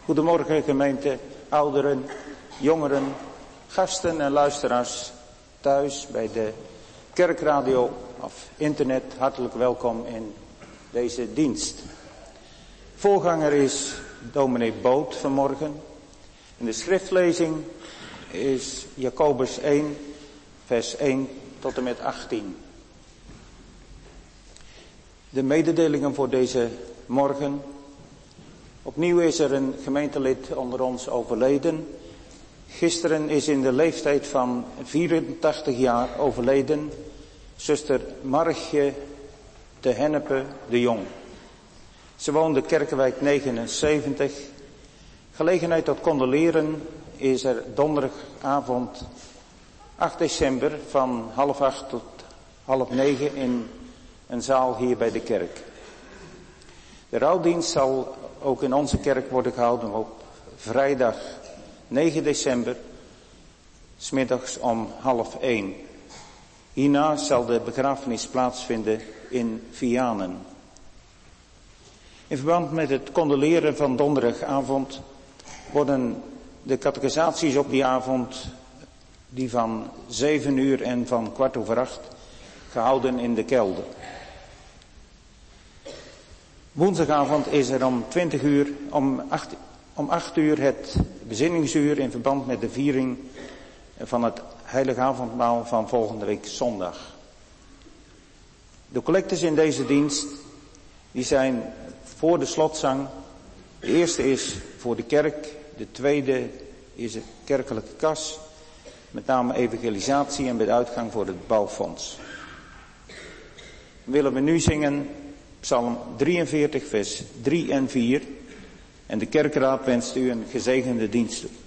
Goedemorgen gemeente, ouderen, jongeren, gasten en luisteraars thuis bij de kerkradio of internet. Hartelijk welkom in deze dienst. Voorganger is dominee Boot vanmorgen. En de schriftlezing is Jacobus 1, vers 1 tot en met 18. De mededelingen voor deze morgen. Opnieuw is er een gemeentelid onder ons overleden. Gisteren is in de leeftijd van 84 jaar overleden zuster Margje de Hennepe de Jong. Ze woonde Kerkenwijk 79. Gelegenheid tot condoleren is er donderdagavond 8 december van 7:30 tot 8:30 in een zaal hier bij de kerk. De rouwdienst zal ook in onze kerk worden gehouden op vrijdag 9 december, 's middags om 12:30. Hierna zal de begrafenis plaatsvinden in Vianen. In verband met het condoleren van donderdagavond worden de catechisaties op die avond, die van 7 uur en van 7:15, gehouden in de kelder. Woensdagavond is er om 20 uur, om 8 uur het bezinningsuur in verband met de viering van het heilige avondmaal van volgende week zondag. De collectes in deze dienst, die zijn voor de slotzang. De eerste is voor de kerk, de tweede is de kerkelijke kas, met name evangelisatie en bij uitgang voor het bouwfonds. Willen we nu zingen Psalm 43 vers 3 en 4 en de kerkraad wenst u een gezegende dienst toe.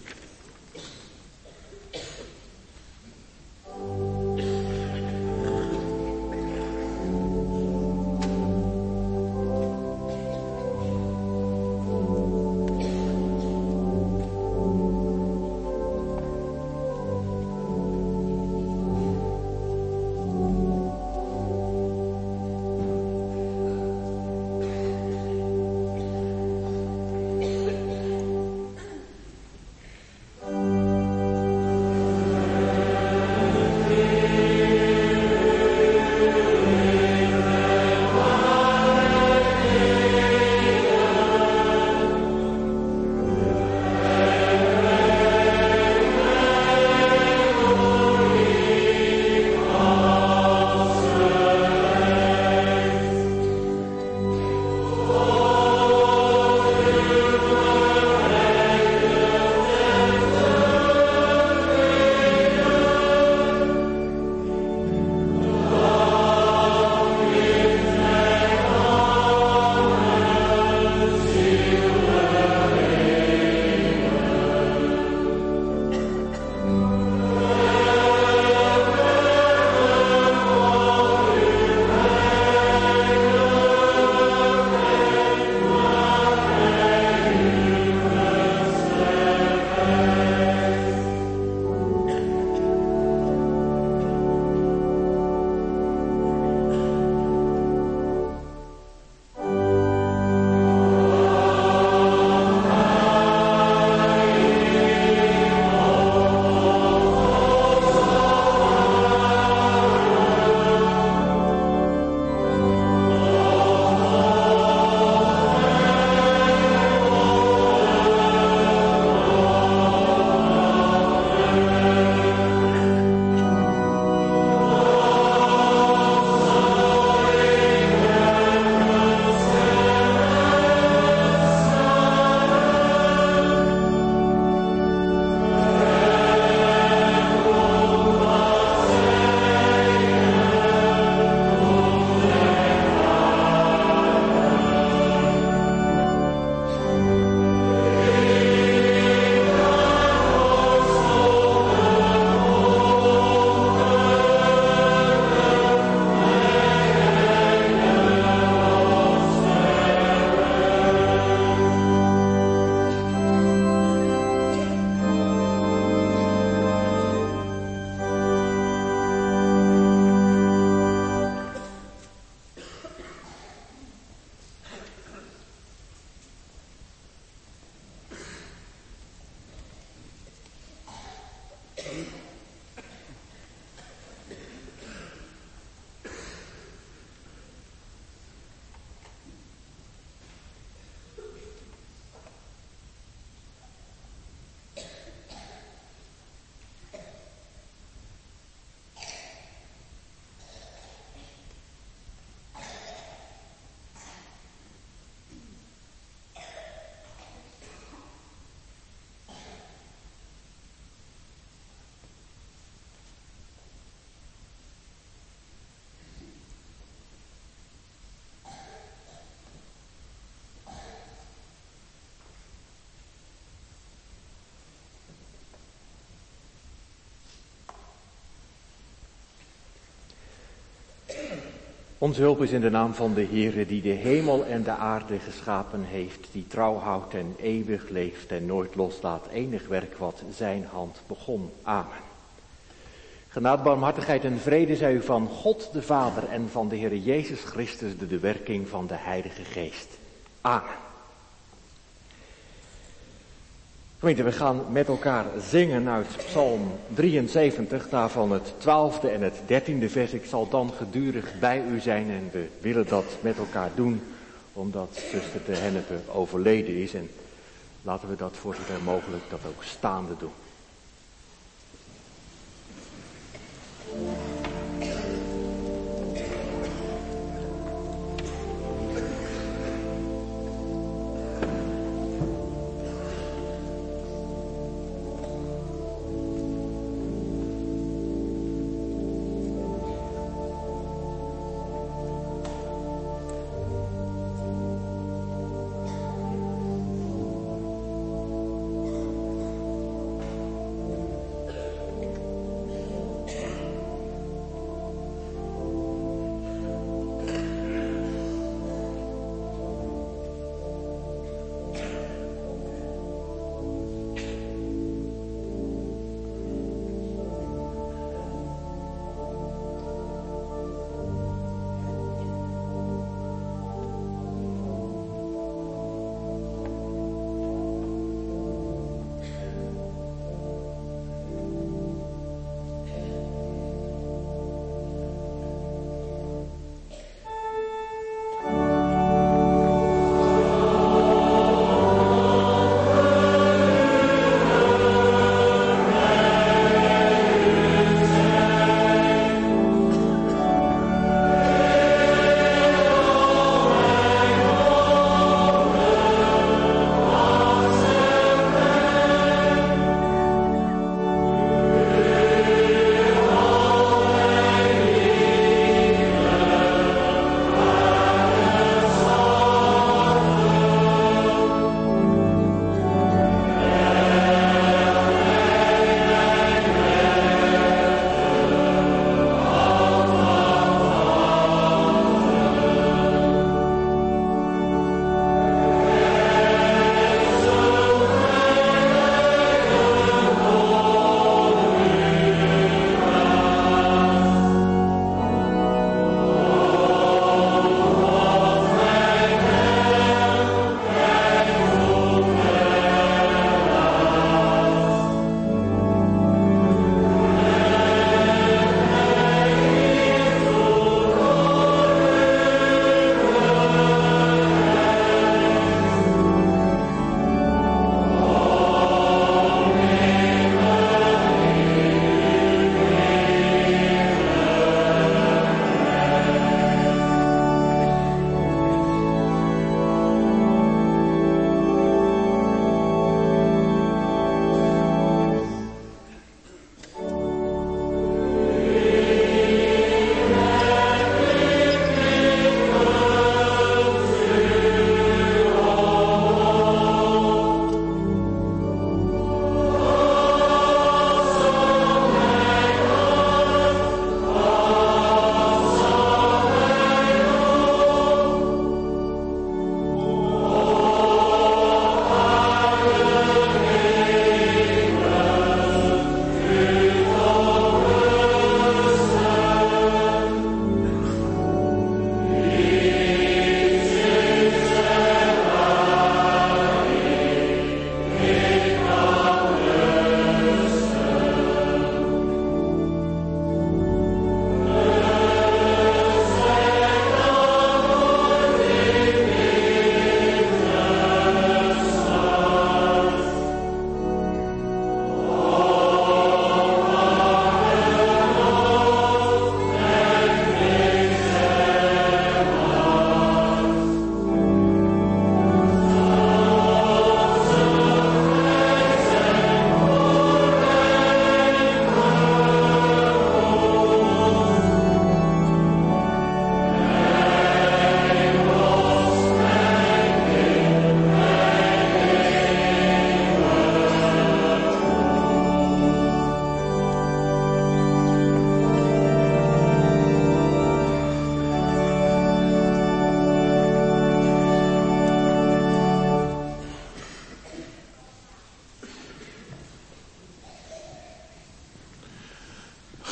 Onze hulp is in de naam van de Heere die de hemel en de aarde geschapen heeft, die trouw houdt en eeuwig leeft en nooit loslaat enig werk wat zijn hand begon. Amen. Genade, barmhartigheid en vrede zij u van God de Vader en van de Heere Jezus Christus door de werking van de Heilige Geest. Amen. Gemeente, we gaan met elkaar zingen uit Psalm 73, daarvan het 12e en het 13e vers. Ik zal dan gedurig bij u zijn en we willen dat met elkaar doen, omdat zuster de Hennepe overleden is. En laten we dat voor zover mogelijk dat ook staande doen.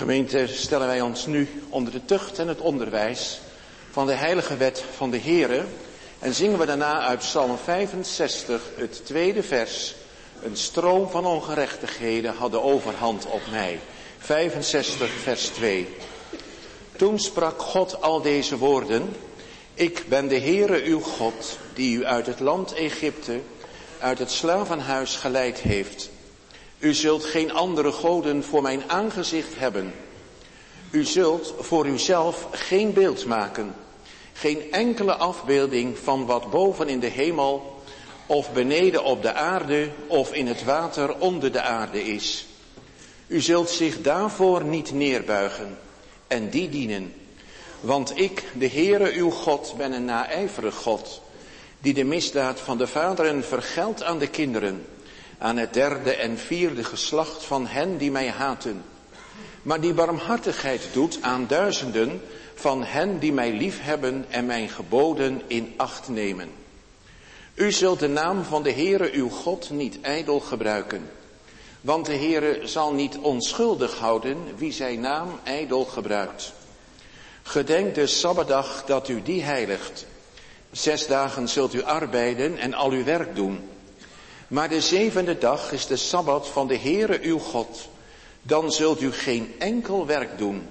Gemeente, stellen wij ons nu onder de tucht en het onderwijs van de heilige wet van de Heere en zingen we daarna uit Psalm 65 het tweede vers. Een stroom van ongerechtigheden had de overhand op mij. 65 vers 2. Toen sprak God al deze woorden. Ik ben de Heere uw God, die u uit het land Egypte, uit het slavenhuis geleid heeft. U zult geen andere goden voor mijn aangezicht hebben. U zult voor uzelf geen beeld maken. Geen enkele afbeelding van wat boven in de hemel of beneden op de aarde of in het water onder de aarde is. U zult zich daarvoor niet neerbuigen en die dienen. Want ik, de Heere uw God, ben een naijverig God, die de misdaad van de vaderen vergeldt aan de kinderen, aan het derde en vierde geslacht van hen die mij haten, maar die barmhartigheid doet aan duizenden van hen die mij liefhebben en mijn geboden in acht nemen. U zult de naam van de Heere uw God niet ijdel gebruiken, want de Heere zal niet onschuldig houden wie zijn naam ijdel gebruikt. Gedenk de Sabbatdag dat u die heiligt. 6 dagen zult u arbeiden en al uw werk doen. Maar de 7e dag is de Sabbat van de Heere uw God. Dan zult u geen enkel werk doen.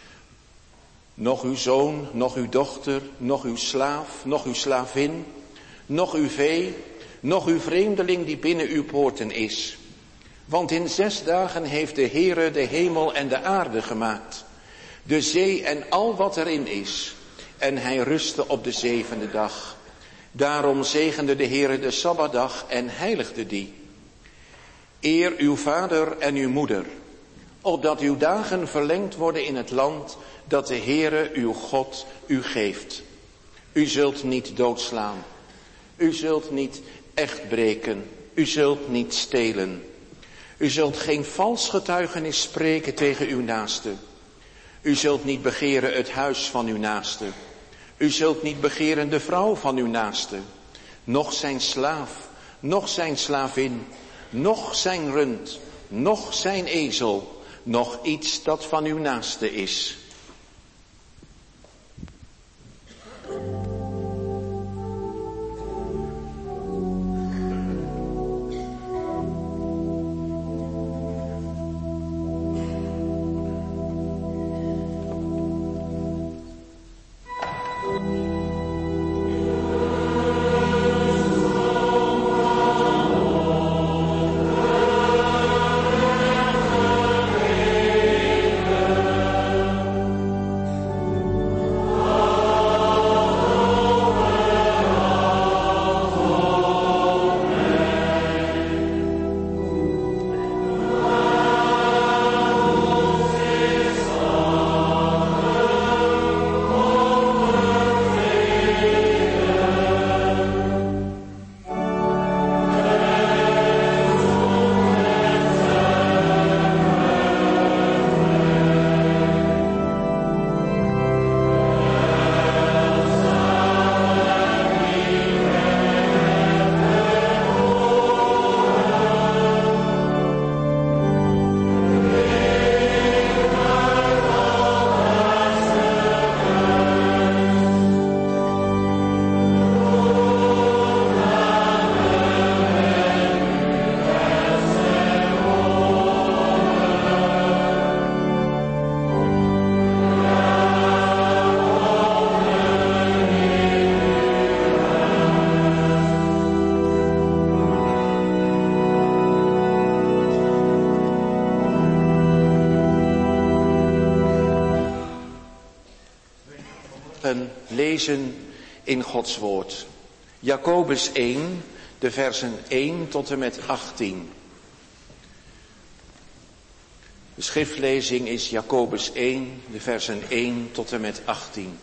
Nog uw zoon, nog uw dochter, nog uw slaaf, nog uw slavin, nog uw vee, nog uw vreemdeling die binnen uw poorten is. Want in 6 dagen heeft de Heere de hemel en de aarde gemaakt, de zee en al wat erin is. En hij rustte op de 7e dag. Daarom zegende de Heere de Sabbatdag en heiligde die. Eer uw vader en uw moeder, opdat uw dagen verlengd worden in het land dat de Heere uw God u geeft. U zult niet doodslaan. U zult niet echt breken. U zult niet stelen. U zult geen vals getuigenis spreken tegen uw naaste. U zult niet begeren het huis van uw naaste. U zult niet begeren de vrouw van uw naaste, noch zijn slaaf, noch zijn slavin, noch zijn rund, noch zijn ezel, noch iets dat van uw naaste is. Lezen in Gods woord. Jacobus 1, de versen 1 tot en met 18. De schriftlezing is Jacobus 1, de versen 1 tot en met 18.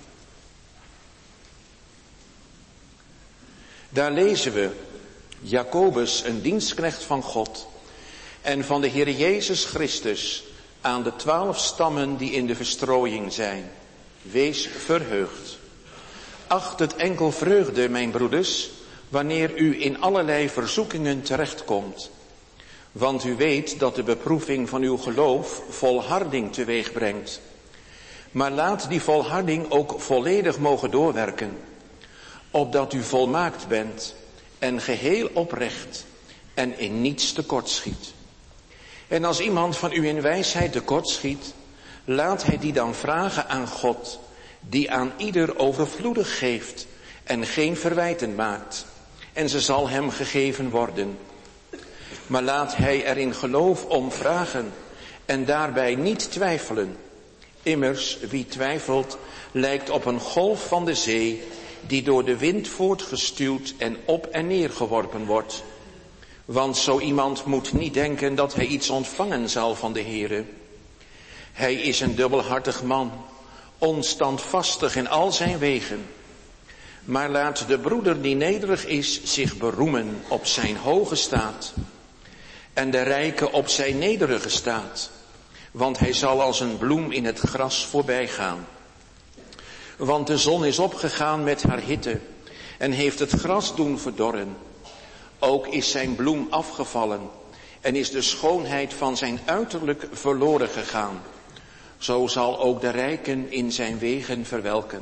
Daar lezen we: Jacobus, een dienstknecht van God en van de Heer Jezus Christus, aan de 12 stammen die in de verstrooiing zijn. Wees verheugd. Acht het enkel vreugde, mijn broeders, wanneer u in allerlei verzoekingen terechtkomt. Want u weet dat de beproeving van uw geloof volharding teweeg brengt. Maar laat die volharding ook volledig mogen doorwerken, opdat u volmaakt bent en geheel oprecht en in niets tekortschiet. En als iemand van u in wijsheid tekortschiet, laat hij die dan vragen aan God, die aan ieder overvloedig geeft en geen verwijten maakt, en ze zal hem gegeven worden. Maar laat hij er in geloof om vragen en daarbij niet twijfelen. Immers, wie twijfelt, lijkt op een golf van de zee, die door de wind voortgestuwd en op en neer geworpen wordt. Want zo iemand moet niet denken dat hij iets ontvangen zal van de Heere. Hij is een dubbelhartig man, onstandvastig in al zijn wegen. Maar laat de broeder die nederig is zich beroemen op zijn hoge staat, en de rijke op zijn nederige staat, want hij zal als een bloem in het gras voorbij gaan. Want de zon is opgegaan met haar hitte en heeft het gras doen verdorren. Ook is zijn bloem afgevallen en is de schoonheid van zijn uiterlijk verloren gegaan. Zo zal ook de rijken in zijn wegen verwelken.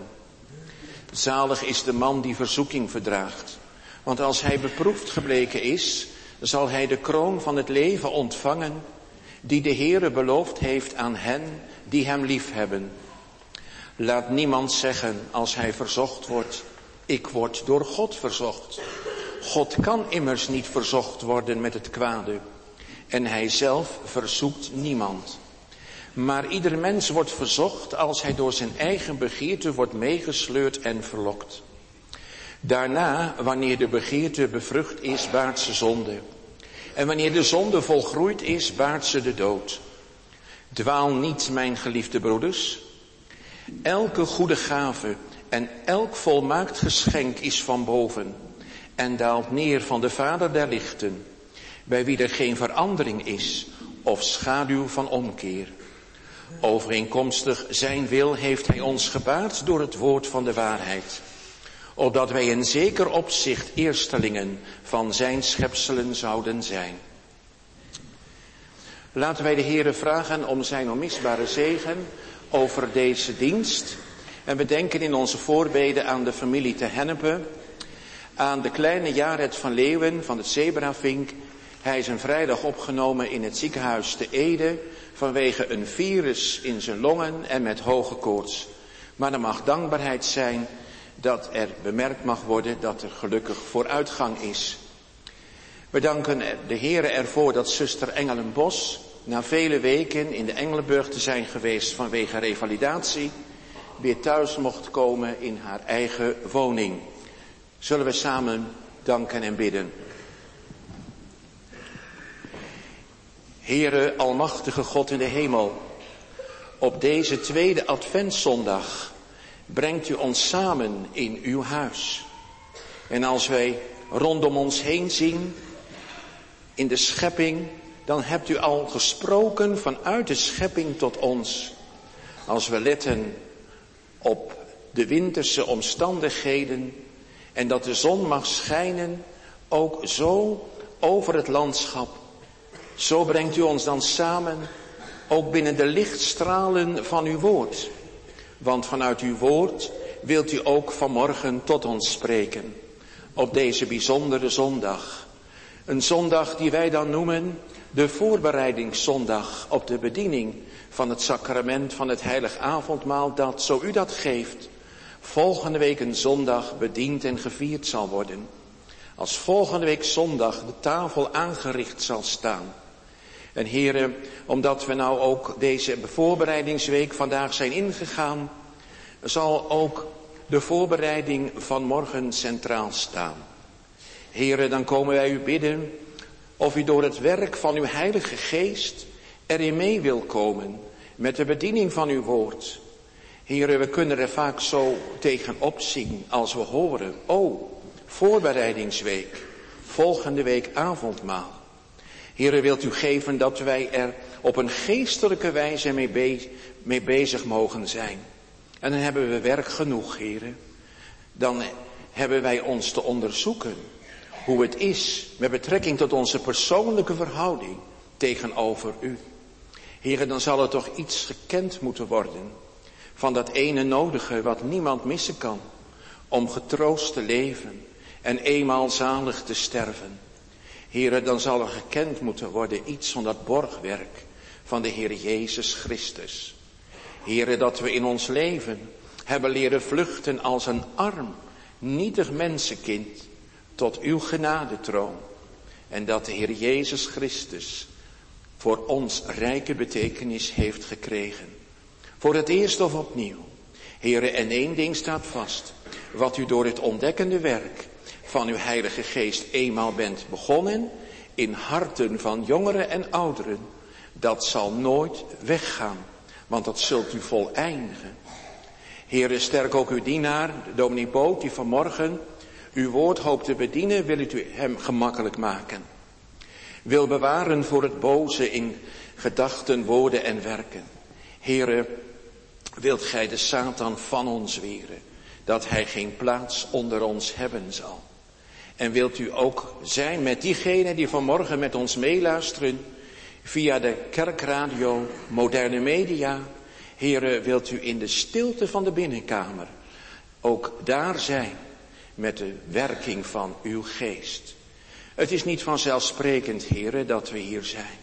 Zalig is de man die verzoeking verdraagt, want als hij beproefd gebleken is, zal hij de kroon van het leven ontvangen, die de Heere beloofd heeft aan hen die hem liefhebben. Laat niemand zeggen als hij verzocht wordt, ik word door God verzocht. God kan immers niet verzocht worden met het kwade, en hij zelf verzoekt niemand. Maar ieder mens wordt verzocht als hij door zijn eigen begeerte wordt meegesleurd en verlokt. Daarna, wanneer de begeerte bevrucht is, baart ze zonde. En wanneer de zonde volgroeid is, baart ze de dood. Dwaal niet, mijn geliefde broeders. Elke goede gave en elk volmaakt geschenk is van boven en daalt neer van de Vader der lichten, bij wie er geen verandering is of schaduw van omkeer. Overeenkomstig zijn wil heeft hij ons gebaard door het woord van de waarheid, opdat wij in zeker opzicht eerstelingen van zijn schepselen zouden zijn. Laten wij de Heere vragen om zijn onmisbare zegen over deze dienst. En we denken in onze voorbeden aan de familie te Hennepе, aan de kleine Jared van Leeuwen van het Zebravink. Hij is een vrijdag opgenomen in het ziekenhuis te Ede vanwege een virus in zijn longen en met hoge koorts. Maar er mag dankbaarheid zijn dat er bemerkt mag worden dat er gelukkig vooruitgang is. We danken de Heere ervoor dat zuster Engelenbos na vele weken in de Engelenburg te zijn geweest vanwege revalidatie, weer thuis mocht komen in haar eigen woning. Zullen we samen danken en bidden. Heere, almachtige God in de hemel, op deze tweede adventszondag brengt u ons samen in uw huis. En als wij rondom ons heen zien in de schepping, dan hebt u al gesproken vanuit de schepping tot ons. Als we letten op de winterse omstandigheden en dat de zon mag schijnen, ook zo over het landschap. Zo brengt u ons dan samen, ook binnen de lichtstralen van uw woord. Want vanuit uw woord wilt u ook vanmorgen tot ons spreken, op deze bijzondere zondag. Een zondag die wij dan noemen de voorbereidingszondag op de bediening van het sacrament van het heilig avondmaal, dat, zo u dat geeft, volgende week een zondag bediend en gevierd zal worden. Als volgende week zondag de tafel aangericht zal staan. En heren, omdat we nou ook deze voorbereidingsweek vandaag zijn ingegaan, zal ook de voorbereiding van morgen centraal staan. Heren, dan komen wij u bidden of u door het werk van uw Heilige Geest erin mee wil komen met de bediening van uw woord. Heren, we kunnen er vaak zo tegenop zien als we horen, voorbereidingsweek, volgende week avondmaal. Heren, wilt u geven dat wij er op een geestelijke wijze mee bezig mogen zijn. En dan hebben we werk genoeg, heren. Dan hebben wij ons te onderzoeken hoe het is met betrekking tot onze persoonlijke verhouding tegenover u. Heere, dan zal er toch iets gekend moeten worden van dat ene nodige wat niemand missen kan, om getroost te leven en eenmaal zalig te sterven. Heere, dan zal er gekend moeten worden iets van dat borgwerk van de Heer Jezus Christus. Heere, dat we in ons leven hebben leren vluchten als een arm, nietig mensenkind tot uw genadetroon. En dat de Heer Jezus Christus voor ons rijke betekenis heeft gekregen. Voor het eerst of opnieuw. Heere, en één ding staat vast. Wat u door het ontdekkende werk van uw Heilige Geest eenmaal bent begonnen in harten van jongeren en ouderen, dat zal nooit weggaan, want dat zult u voleindigen. Heere, sterk ook uw dienaar, dominee Boot, die vanmorgen uw woord hoopt te bedienen, wil u hem gemakkelijk maken. Wil bewaren voor het boze in gedachten, woorden en werken. Heere, wilt gij de Satan van ons weren, dat hij geen plaats onder ons hebben zal. En wilt u ook zijn met diegenen die vanmorgen met ons meeluisteren via de kerkradio, moderne media. Heere, wilt u in de stilte van de binnenkamer ook daar zijn met de werking van uw geest. Het is niet vanzelfsprekend, Heere, dat we hier zijn.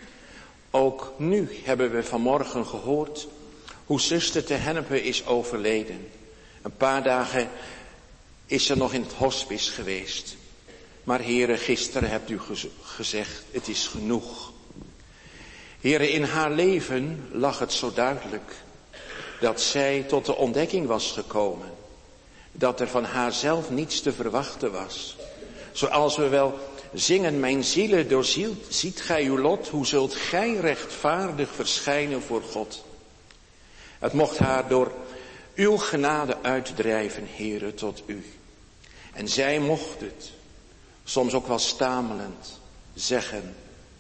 Ook nu hebben we vanmorgen gehoord hoe zuster te Hennepе is overleden. Een paar dagen is ze nog in het hospice geweest. Maar Heere, gisteren hebt u gezegd, het is genoeg. Heere, in haar leven lag het zo duidelijk dat zij tot de ontdekking was gekomen dat er van haarzelf niets te verwachten was. Zoals we wel zingen, mijn ziele doorziet, ziet gij uw lot, hoe zult gij rechtvaardig verschijnen voor God. Het mocht haar door uw genade uitdrijven, Heere, tot u. En zij mocht het, soms ook wel stamelend, zeggen,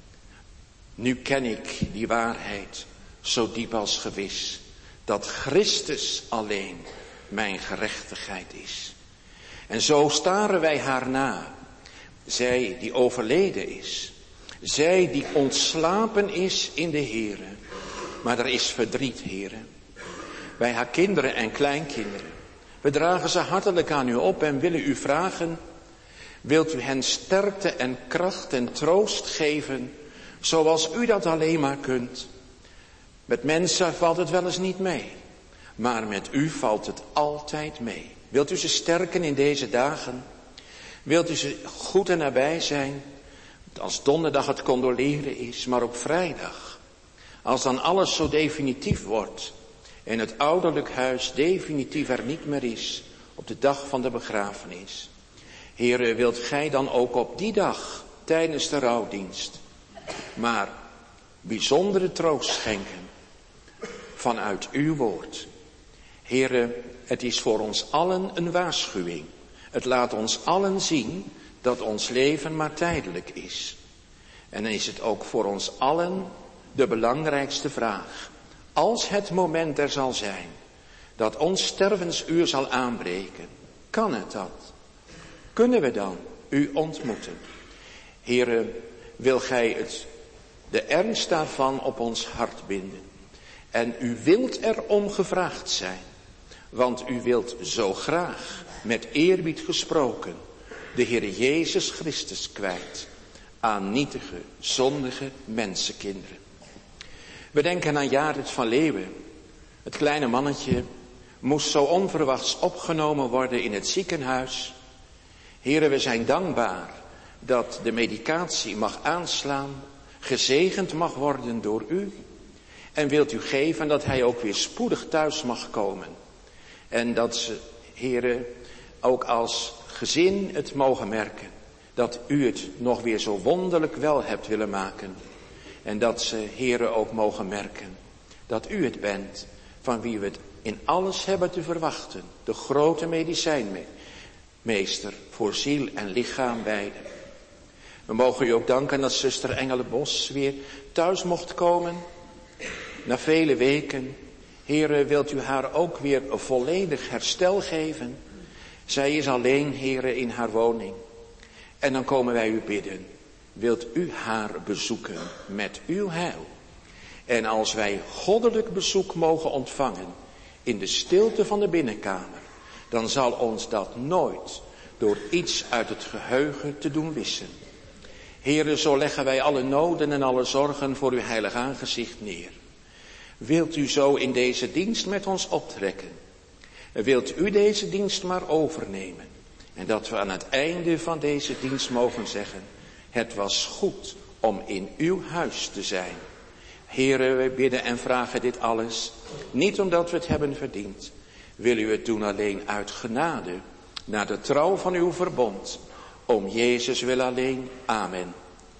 nu ken ik die waarheid zo diep als gewis, dat Christus alleen mijn gerechtigheid is. En zo staren wij haar na, zij die overleden is, zij die ontslapen is in de Heere. Maar er is verdriet, Heere, bij haar kinderen en kleinkinderen. We dragen ze hartelijk aan u op en willen u vragen, wilt u hen sterkte en kracht en troost geven, zoals u dat alleen maar kunt. Met mensen valt het wel eens niet mee, maar met u valt het altijd mee. Wilt u ze sterken in deze dagen? Wilt u ze goed en nabij zijn? Als donderdag het condoleren is, maar op vrijdag, als dan alles zo definitief wordt en het ouderlijk huis definitief er niet meer is op de dag van de begrafenis. Heere, wilt gij dan ook op die dag tijdens de rouwdienst maar bijzondere troost schenken vanuit uw woord. Heere, het is voor ons allen een waarschuwing. Het laat ons allen zien dat ons leven maar tijdelijk is. En dan is het ook voor ons allen de belangrijkste vraag. Als het moment er zal zijn dat ons stervensuur zal aanbreken, kan het dat? Kunnen we dan u ontmoeten? Heere, wil gij de ernst daarvan op ons hart binden? En u wilt erom gevraagd zijn, want u wilt zo graag, met eerbied gesproken, de Heer Jezus Christus kwijt aan nietige, zondige mensenkinderen. We denken aan Jared van Leeuwen. Het kleine mannetje moest zo onverwachts opgenomen worden in het ziekenhuis. Heren, we zijn dankbaar dat de medicatie mag aanslaan, gezegend mag worden door u. En wilt u geven dat hij ook weer spoedig thuis mag komen. En dat ze, heren, ook als gezin het mogen merken. Dat u het nog weer zo wonderlijk wel hebt willen maken. En dat ze, heren, ook mogen merken dat u het bent van wie we het in alles hebben te verwachten. De grote medicijnmeester voor ziel en lichaam beide. We mogen u ook danken dat zuster Engelenbos weer thuis mocht komen. Na vele weken. Heren, wilt u haar ook weer een volledig herstel geven? Zij is alleen, heren, in haar woning. En dan komen wij u bidden. Wilt u haar bezoeken met uw heil? En als wij goddelijk bezoek mogen ontvangen in de stilte van de binnenkamer, dan zal ons dat nooit door iets uit het geheugen te doen wissen. Heere, zo leggen wij alle noden en alle zorgen voor uw heilig aangezicht neer. Wilt u zo in deze dienst met ons optrekken? Wilt u deze dienst maar overnemen? En dat we aan het einde van deze dienst mogen zeggen, het was goed om in uw huis te zijn. Heere, wij bidden en vragen dit alles, niet omdat we het hebben verdiend. Wil u het doen alleen uit genade, naar de trouw van uw verbond. Om Jezus wil alleen. Amen.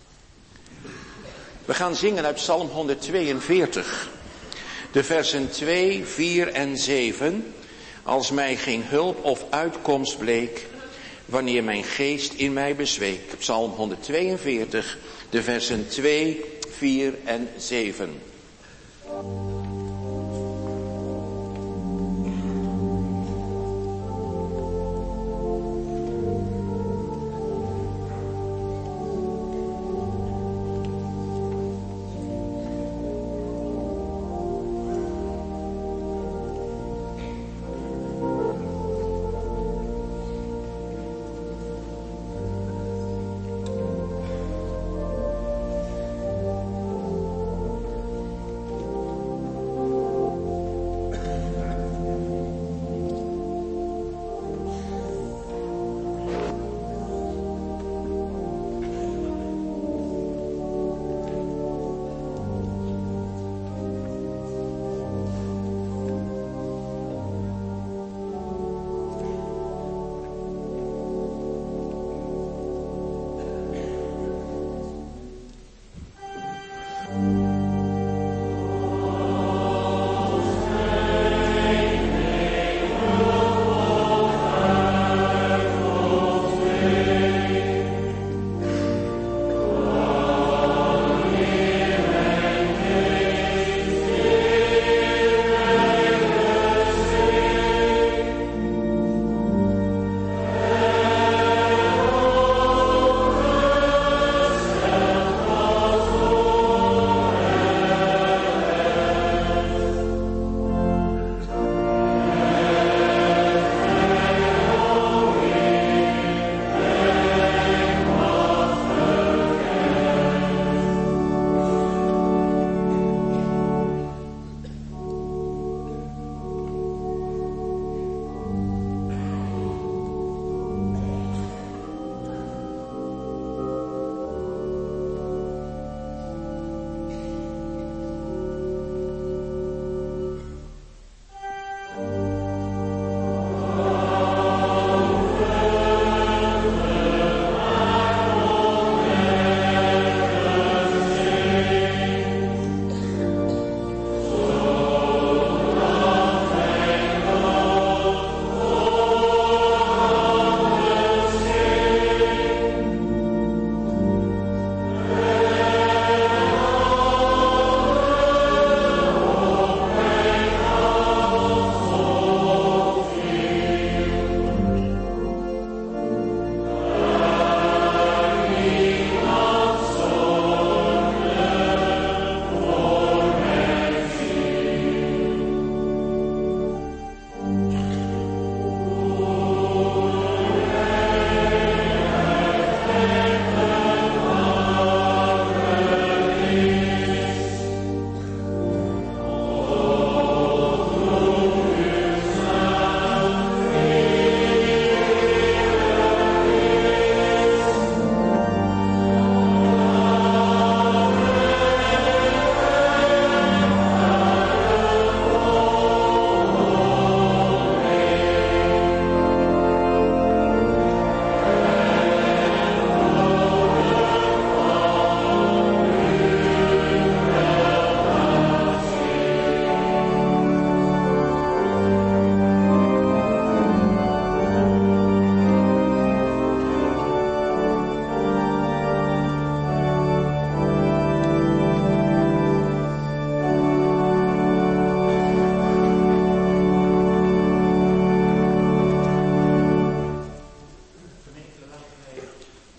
We gaan zingen uit Psalm 142. De versen 2, 4 en 7. Als mij geen hulp of uitkomst bleek, wanneer mijn geest in mij bezweek. Psalm 142, de versen 2, 4 en 7.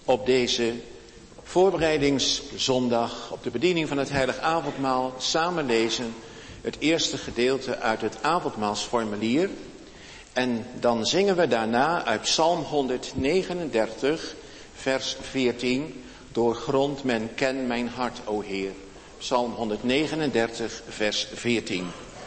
op deze voorbereidingszondag, op de bediening van het Heilig Avondmaal, samen lezen het eerste gedeelte uit het avondmaalsformulier. En dan zingen we daarna uit Psalm 139, vers 14, doorgrond men ken mijn hart, o Heer. Psalm 139, vers 14.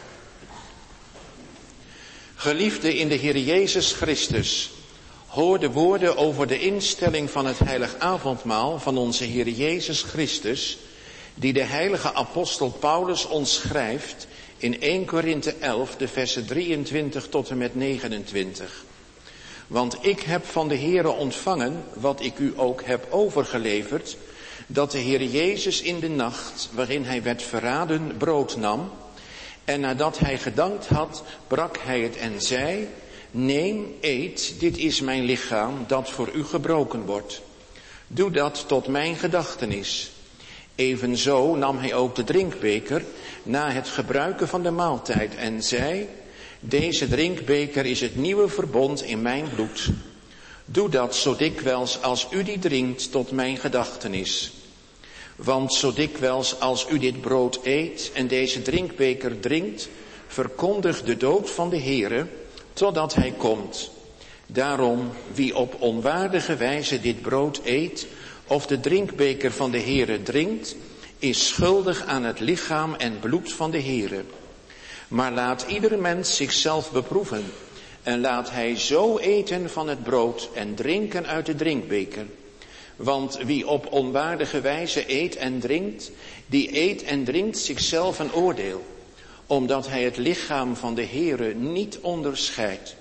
Geliefde in de Heer Jezus Christus, hoor de woorden over de instelling van het Heilig Avondmaal van onze Heer Jezus Christus, die de heilige apostel Paulus ons schrijft in 1 Korinthe 11, de versen 23 tot en met 29. Want ik heb van de Heere ontvangen, wat ik u ook heb overgeleverd, dat de Heer Jezus in de nacht, waarin hij werd verraden, brood nam. En nadat hij gedankt had, brak hij het en zei: neem, eet, dit is mijn lichaam, dat voor u gebroken wordt. Doe dat tot mijn gedachtenis. Evenzo nam hij ook de drinkbeker na het gebruiken van de maaltijd en zei: deze drinkbeker is het nieuwe verbond in mijn bloed. Doe dat zo dikwijls als u die drinkt tot mijn gedachtenis. Want zo dikwijls als u dit brood eet en deze drinkbeker drinkt, verkondigt de dood van de Heere totdat hij komt. Daarom, wie op onwaardige wijze dit brood eet of de drinkbeker van de Heere drinkt, is schuldig aan het lichaam en bloed van de Heere. Maar laat ieder mens zichzelf beproeven en laat hij zo eten van het brood en drinken uit de drinkbeker. Want wie op onwaardige wijze eet en drinkt, die eet en drinkt zichzelf een oordeel, omdat hij het lichaam van de Heere niet onderscheidt.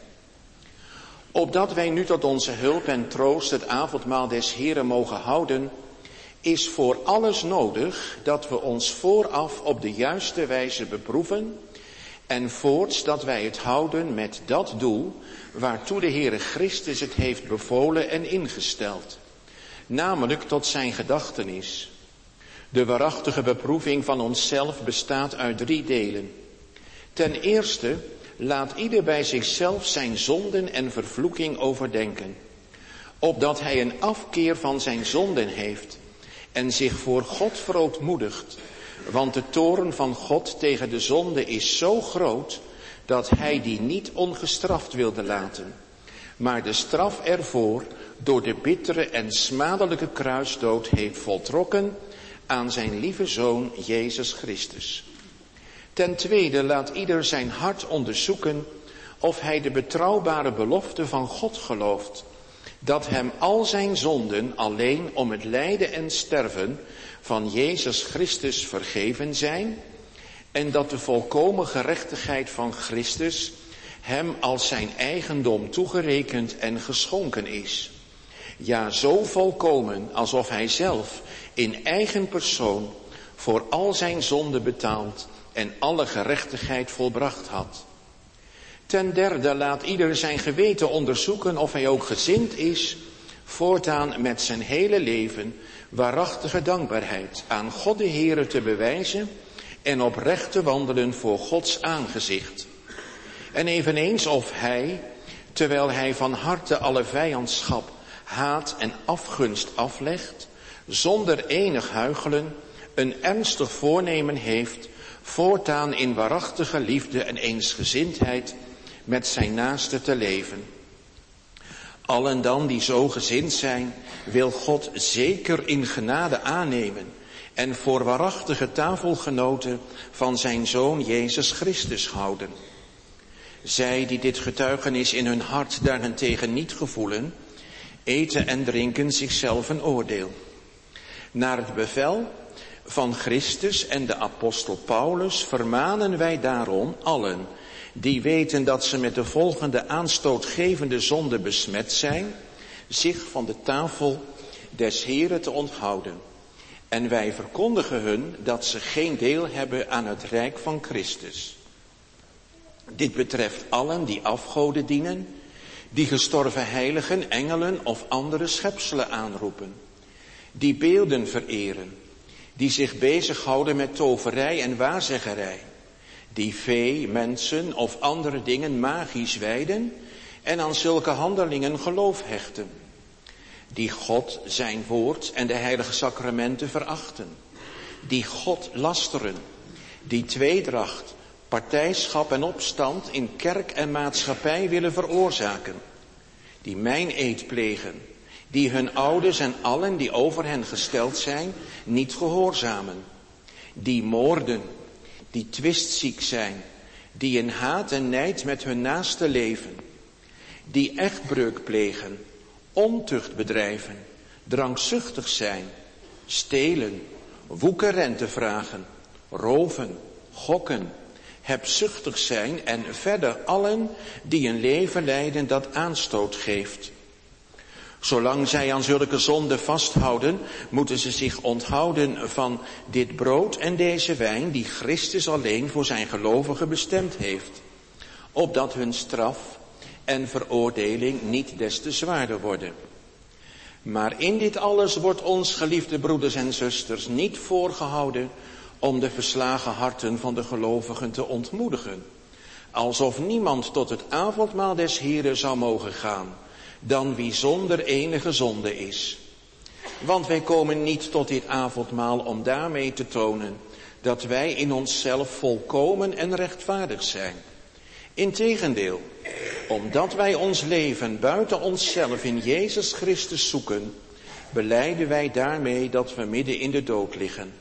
Opdat wij nu tot onze hulp en troost het avondmaal des Heeren mogen houden, is voor alles nodig dat we ons vooraf op de juiste wijze beproeven en voorts dat wij het houden met dat doel waartoe de Heere Christus het heeft bevolen en ingesteld, namelijk tot zijn gedachtenis. De waarachtige beproeving van onszelf bestaat uit 3 delen. Ten eerste, laat ieder bij zichzelf zijn zonden en vervloeking overdenken, opdat hij een afkeer van zijn zonden heeft en zich voor God verootmoedigt, want de toorn van God tegen de zonde is zo groot dat hij die niet ongestraft wilde laten, maar de straf ervoor door de bittere en smadelijke kruisdood heeft voltrokken aan zijn lieve Zoon Jezus Christus. Ten tweede, laat ieder zijn hart onderzoeken of hij de betrouwbare belofte van God gelooft, dat hem al zijn zonden alleen om het lijden en sterven van Jezus Christus vergeven zijn en dat de volkomen gerechtigheid van Christus hem als zijn eigendom toegerekend en geschonken is. Ja, zo volkomen alsof hij zelf in eigen persoon voor al zijn zonden betaald en alle gerechtigheid volbracht had. Ten derde, laat ieder zijn geweten onderzoeken of hij ook gezind is voortaan met zijn hele leven waarachtige dankbaarheid aan God de Heere te bewijzen en oprecht te wandelen voor Gods aangezicht. En eveneens of hij, terwijl hij van harte alle vijandschap, haat en afgunst aflegt, zonder enig huichelen, een ernstig voornemen heeft voortaan in waarachtige liefde en eensgezindheid met zijn naaste te leven. Allen dan die zo gezind zijn, wil God zeker in genade aannemen en voor waarachtige tafelgenoten van zijn Zoon Jezus Christus houden. Zij die dit getuigenis in hun hart daarentegen niet gevoelen, eten en drinken zichzelf een oordeel. Naar het bevel van Christus en de apostel Paulus vermanen wij daarom allen die weten dat ze met de volgende aanstootgevende zonde besmet zijn, zich van de tafel des Heeren te onthouden. En wij verkondigen hun dat ze geen deel hebben aan het rijk van Christus. Dit betreft allen die afgoden dienen, die gestorven heiligen, engelen of andere schepselen aanroepen, die beelden vereren, die zich bezighouden met toverij en waarzeggerij, die vee, mensen of andere dingen magisch wijden en aan zulke handelingen geloof hechten. die God, zijn woord en de heilige sacramenten verachten, die God lasteren, die tweedracht, partijschap en opstand in kerk en maatschappij willen veroorzaken, die meineed plegen, die hun ouders en allen die over hen gesteld zijn niet gehoorzamen, die moorden, die twistziek zijn, die in haat en nijd met hun naaste leven, die echtbreuk plegen, ontucht bedrijven, drankzuchtig zijn, stelen, woekerrente vragen, roven, gokken, hebzuchtig zijn en verder allen die een leven leiden dat aanstoot geeft. Zolang zij aan zulke zonden vasthouden, moeten ze zich onthouden van dit brood en deze wijn die Christus alleen voor zijn gelovigen bestemd heeft, opdat hun straf en veroordeling niet des te zwaarder worden. Maar in dit alles wordt ons, geliefde broeders en zusters, niet voorgehouden om de verslagen harten van de gelovigen te ontmoedigen, alsof niemand tot het avondmaal des Heren zou mogen gaan, dan wie zonder enige zonde is. Want wij komen niet tot dit avondmaal om daarmee te tonen dat wij in onszelf volkomen en rechtvaardig zijn. Integendeel, omdat wij ons leven buiten onszelf in Jezus Christus zoeken, belijden wij daarmee dat we midden in de dood liggen.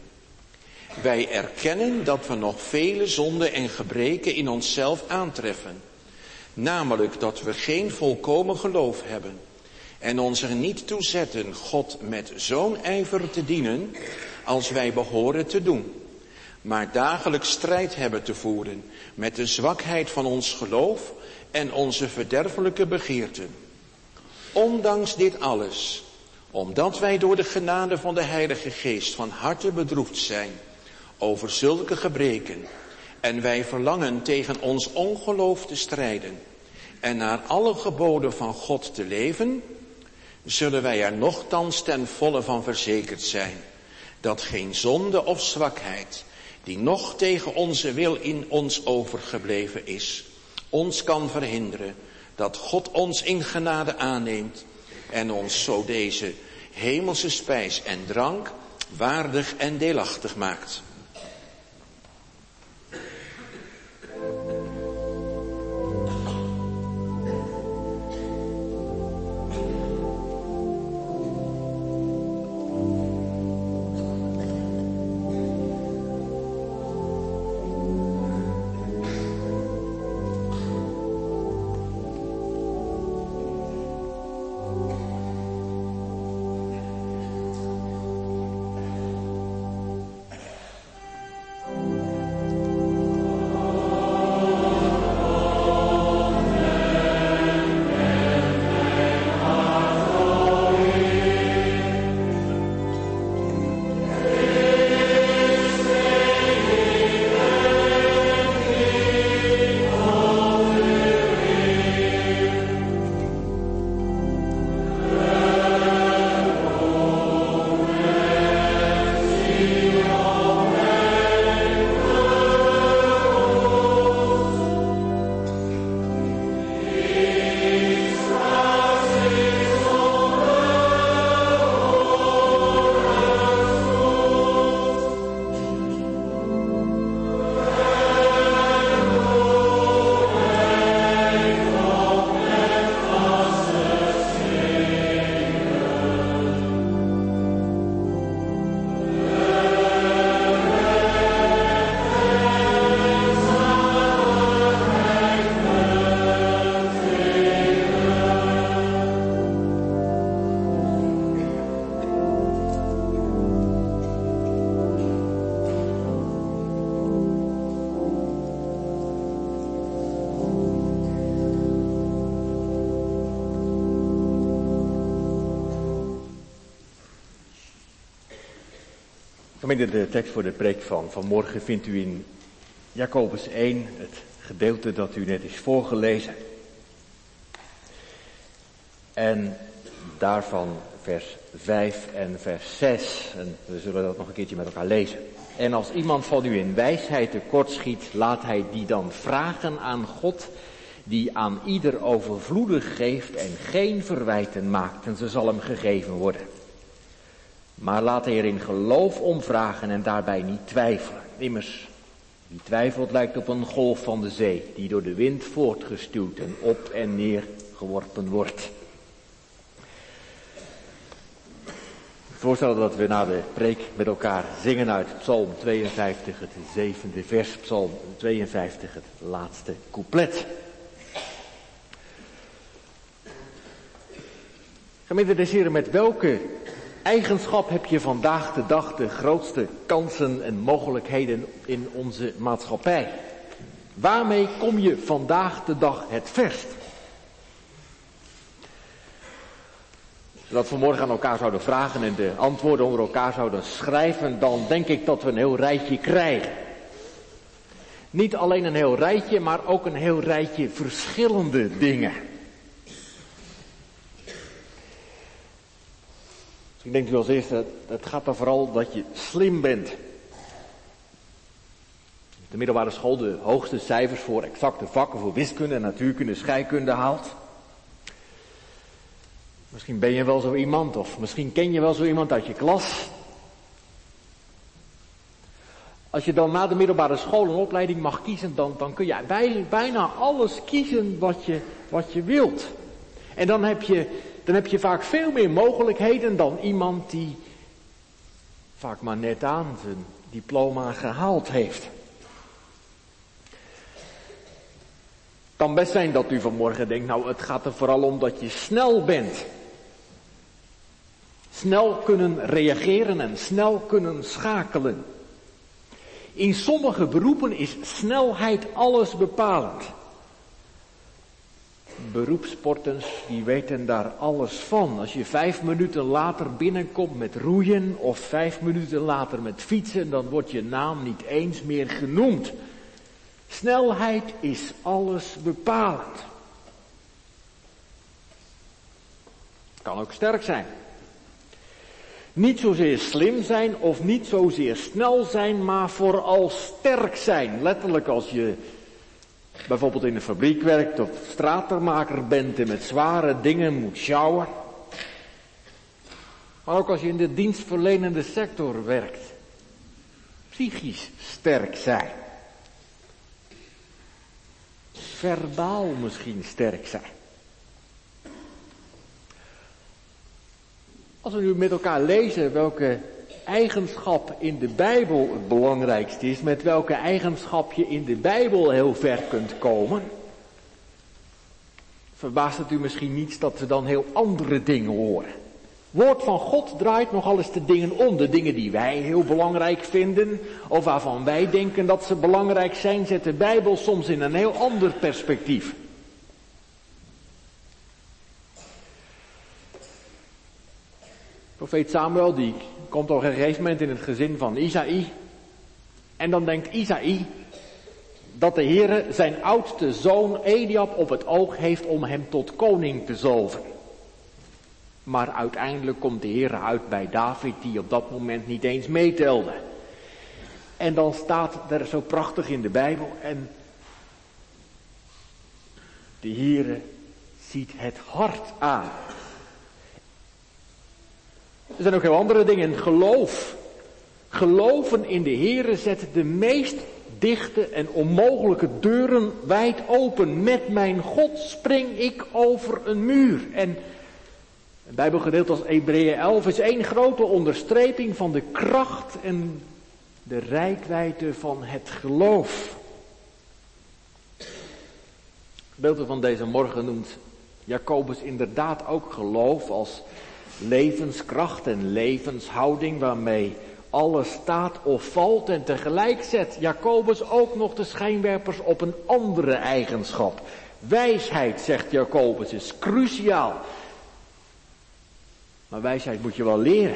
Wij erkennen dat we nog vele zonden en gebreken in onszelf aantreffen. Namelijk dat we geen volkomen geloof hebben en ons er niet toe zetten God met zo'n ijver te dienen als wij behoren te doen. Maar dagelijks strijd hebben te voeren met de zwakheid van ons geloof en onze verderfelijke begeerten. Ondanks dit alles, omdat wij door de genade van de Heilige Geest van harte bedroefd zijn over zulke gebreken en wij verlangen tegen ons ongeloof te strijden en naar alle geboden van God te leven, zullen wij er nochtans ten volle van verzekerd zijn dat geen zonde of zwakheid die nog tegen onze wil in ons overgebleven is, ons kan verhinderen dat God ons in genade aanneemt en ons zo deze hemelse spijs en drank waardig en deelachtig maakt. De tekst voor de preek van vanmorgen vindt u in Jacobus 1, het gedeelte dat u net is voorgelezen. En daarvan vers 5 en vers 6. En we zullen dat nog een keertje met elkaar lezen. En als iemand van u in wijsheid tekortschiet, laat hij die dan vragen aan God, die aan ieder overvloedig geeft en geen verwijten maakt, en ze zal hem gegeven worden. Maar laat hij er in geloof om vragen en daarbij niet twijfelen. Immers, wie twijfelt lijkt op een golf van de zee, die door de wind voortgestuwd en op en neer geworpen wordt. Voorstellen dat we na de preek met elkaar zingen uit Psalm 52, het 7e vers, Psalm 52, het laatste couplet. Gemeente des Heren, met welke eigenschap heb je vandaag de dag de grootste kansen en mogelijkheden in onze maatschappij? Waarmee kom je vandaag de dag het verst? Als we dat vanmorgen aan elkaar zouden vragen en de antwoorden onder elkaar zouden schrijven, dan denk ik dat we een heel rijtje krijgen. Niet alleen een heel rijtje, maar ook een heel rijtje verschillende dingen. Ik denk u als eerste, het gaat er vooral dat je slim bent. De middelbare school de hoogste cijfers voor exacte vakken, voor wiskunde, natuurkunde, scheikunde haalt. Misschien ben je wel zo iemand, of misschien ken je wel zo iemand uit je klas. Als je dan na de middelbare school een opleiding mag kiezen, dan kun je bijna alles kiezen wat je wilt. En dan heb je vaak veel meer mogelijkheden dan iemand die vaak maar net aan zijn diploma gehaald heeft. Het kan best zijn dat u vanmorgen denkt, nou het gaat er vooral om dat je snel bent. Snel kunnen reageren en snel kunnen schakelen. In sommige beroepen is snelheid alles bepalend. Beroepssporters die weten daar alles van. Als je 5 minuten later binnenkomt met roeien of 5 minuten later met fietsen, dan wordt je naam niet eens meer genoemd. Snelheid is alles bepalend. Het kan ook sterk zijn. Niet zozeer slim zijn of niet zozeer snel zijn, maar vooral sterk zijn. Letterlijk als je bijvoorbeeld in een fabriek werkt of stratenmaker bent en met zware dingen moet sjouwen. Maar ook als je in de dienstverlenende sector werkt. Psychisch sterk zijn. Verbaal misschien sterk zijn. Als we nu met elkaar lezen welke eigenschap in de Bijbel het belangrijkste is, met welke eigenschap je in de Bijbel heel ver kunt komen, verbaast het u misschien niet dat we dan heel andere dingen horen. Woord van God draait nogal eens de dingen om. De dingen die wij heel belangrijk vinden, of waarvan wij denken dat ze belangrijk zijn, zet de Bijbel soms in een heel ander perspectief. Profeet Samuel, die komt op een gegeven moment in het gezin van Isaï. En dan denkt Isaï dat de Heere zijn oudste zoon Eliab op het oog heeft om hem tot koning te zalven. Maar uiteindelijk komt de Heere uit bij David, die op dat moment niet eens meetelde. En dan staat er zo prachtig in de Bijbel, en de Heere ziet het hart aan. Er zijn ook heel andere dingen. Geloof. Geloven in de Heere zet de meest dichte en onmogelijke deuren wijd open. Met mijn God spring ik over een muur. En het Bijbelgedeelte als Hebreeën 11 is één grote onderstreping van de kracht en de reikwijdte van het geloof. Het gedeelte van deze morgen noemt Jacobus inderdaad ook geloof als levenskracht en levenshouding waarmee alles staat of valt, en tegelijk zet Jacobus ook nog de schijnwerpers op een andere eigenschap. Wijsheid, zegt Jacobus, is cruciaal. Maar wijsheid moet je wel leren.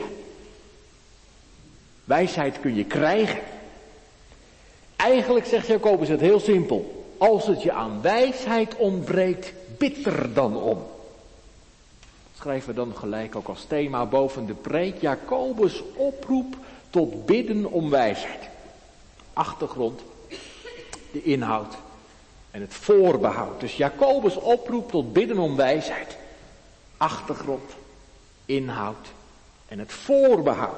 Wijsheid kun je krijgen. Eigenlijk zegt Jacobus het heel simpel. Als het je aan wijsheid ontbreekt, bid er dan om. Schrijven we dan gelijk ook als thema boven de preek. Jacobus oproep tot bidden om wijsheid. Achtergrond, de inhoud en het voorbehoud. Dus Jacobus oproept tot bidden om wijsheid. Achtergrond, inhoud en het voorbehoud.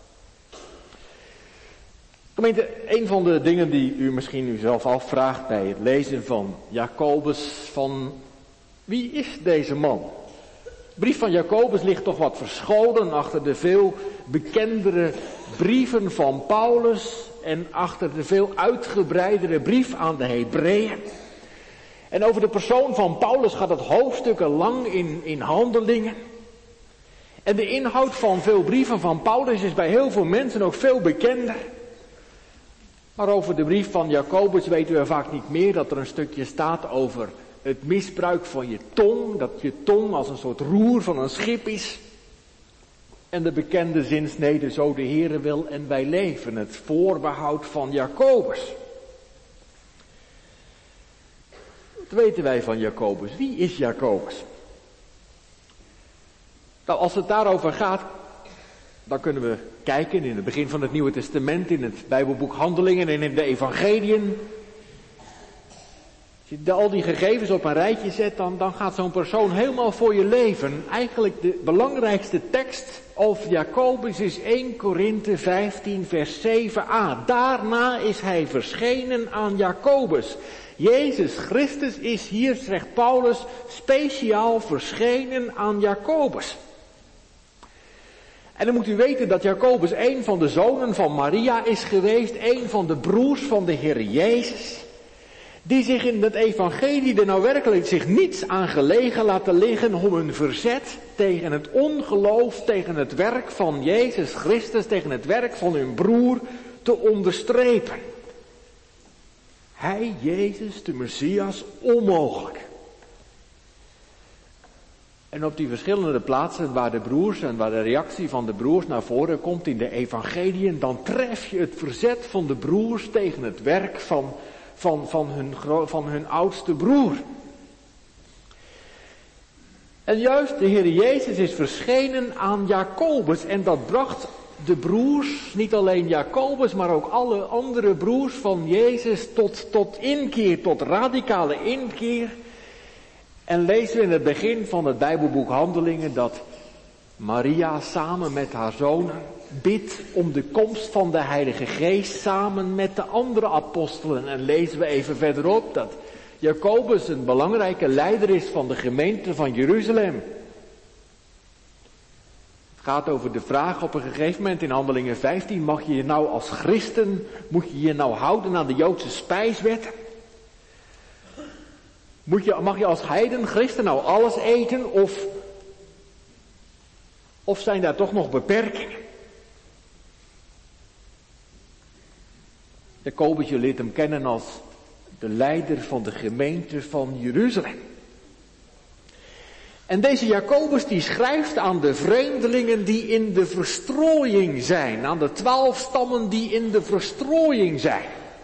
Gemeente, een van de dingen die u misschien uzelf afvraagt bij het lezen van Jacobus, van wie is deze man? De brief van Jacobus ligt toch wat verscholen achter de veel bekendere brieven van Paulus en achter de veel uitgebreidere brief aan de Hebreeën. En over de persoon van Paulus gaat het hoofdstukken lang in Handelingen. En de inhoud van veel brieven van Paulus is bij heel veel mensen ook veel bekender. Maar over de brief van Jacobus weten we vaak niet meer, dat er een stukje staat over het misbruik van je tong, dat je tong als een soort roer van een schip is. En de bekende zinsnede, zo de Heere wil en wij leven, het voorbehoud van Jacobus. Wat weten wij van Jacobus? Wie is Jacobus? Nou, als het daarover gaat, dan kunnen we kijken in het begin van het Nieuwe Testament, in het Bijbelboek Handelingen en in de Evangeliën. Als je al die gegevens op een rijtje zet, dan gaat zo'n persoon helemaal voor je leven. Eigenlijk de belangrijkste tekst over Jacobus is 1 Korinthe 15 vers 7a. Daarna is hij verschenen aan Jacobus. Jezus Christus is hier, zegt Paulus, speciaal verschenen aan Jacobus. En dan moet u weten dat Jacobus een van de zonen van Maria is geweest, een van de broers van de Heer Jezus, die zich in het evangelie er nou werkelijk zich niets aan gelegen laten liggen om hun verzet tegen het ongeloof, tegen het werk van Jezus Christus, tegen het werk van hun broer te onderstrepen. Hij, Jezus, de Messias, onmogelijk. En op die verschillende plaatsen waar de broers en waar de reactie van de broers naar voren komt in de evangeliën, dan tref je het verzet van de broers tegen het werk van hun oudste broer. En juist de Heer Jezus is verschenen aan Jacobus en dat bracht de broers, niet alleen Jacobus, maar ook alle andere broers van Jezus tot inkeer, tot radicale inkeer. En lezen we in het begin van het Bijbelboek Handelingen dat Maria samen met haar zonen bidt om de komst van de Heilige Geest samen met de andere apostelen. En lezen we even verderop dat Jacobus een belangrijke leider is van de gemeente van Jeruzalem. Het gaat over de vraag op een gegeven moment in Handelingen 15, mag je je nou als christen, moet je je nou houden aan de Joodse spijswetten? Mag je als heiden, christen nou alles eten of zijn daar toch nog beperkingen? Jacobus, je leert hem kennen als de leider van de gemeente van Jeruzalem. En deze Jacobus die schrijft aan de vreemdelingen die in de verstrooiing zijn, aan de 12 stammen die in de verstrooiing zijn.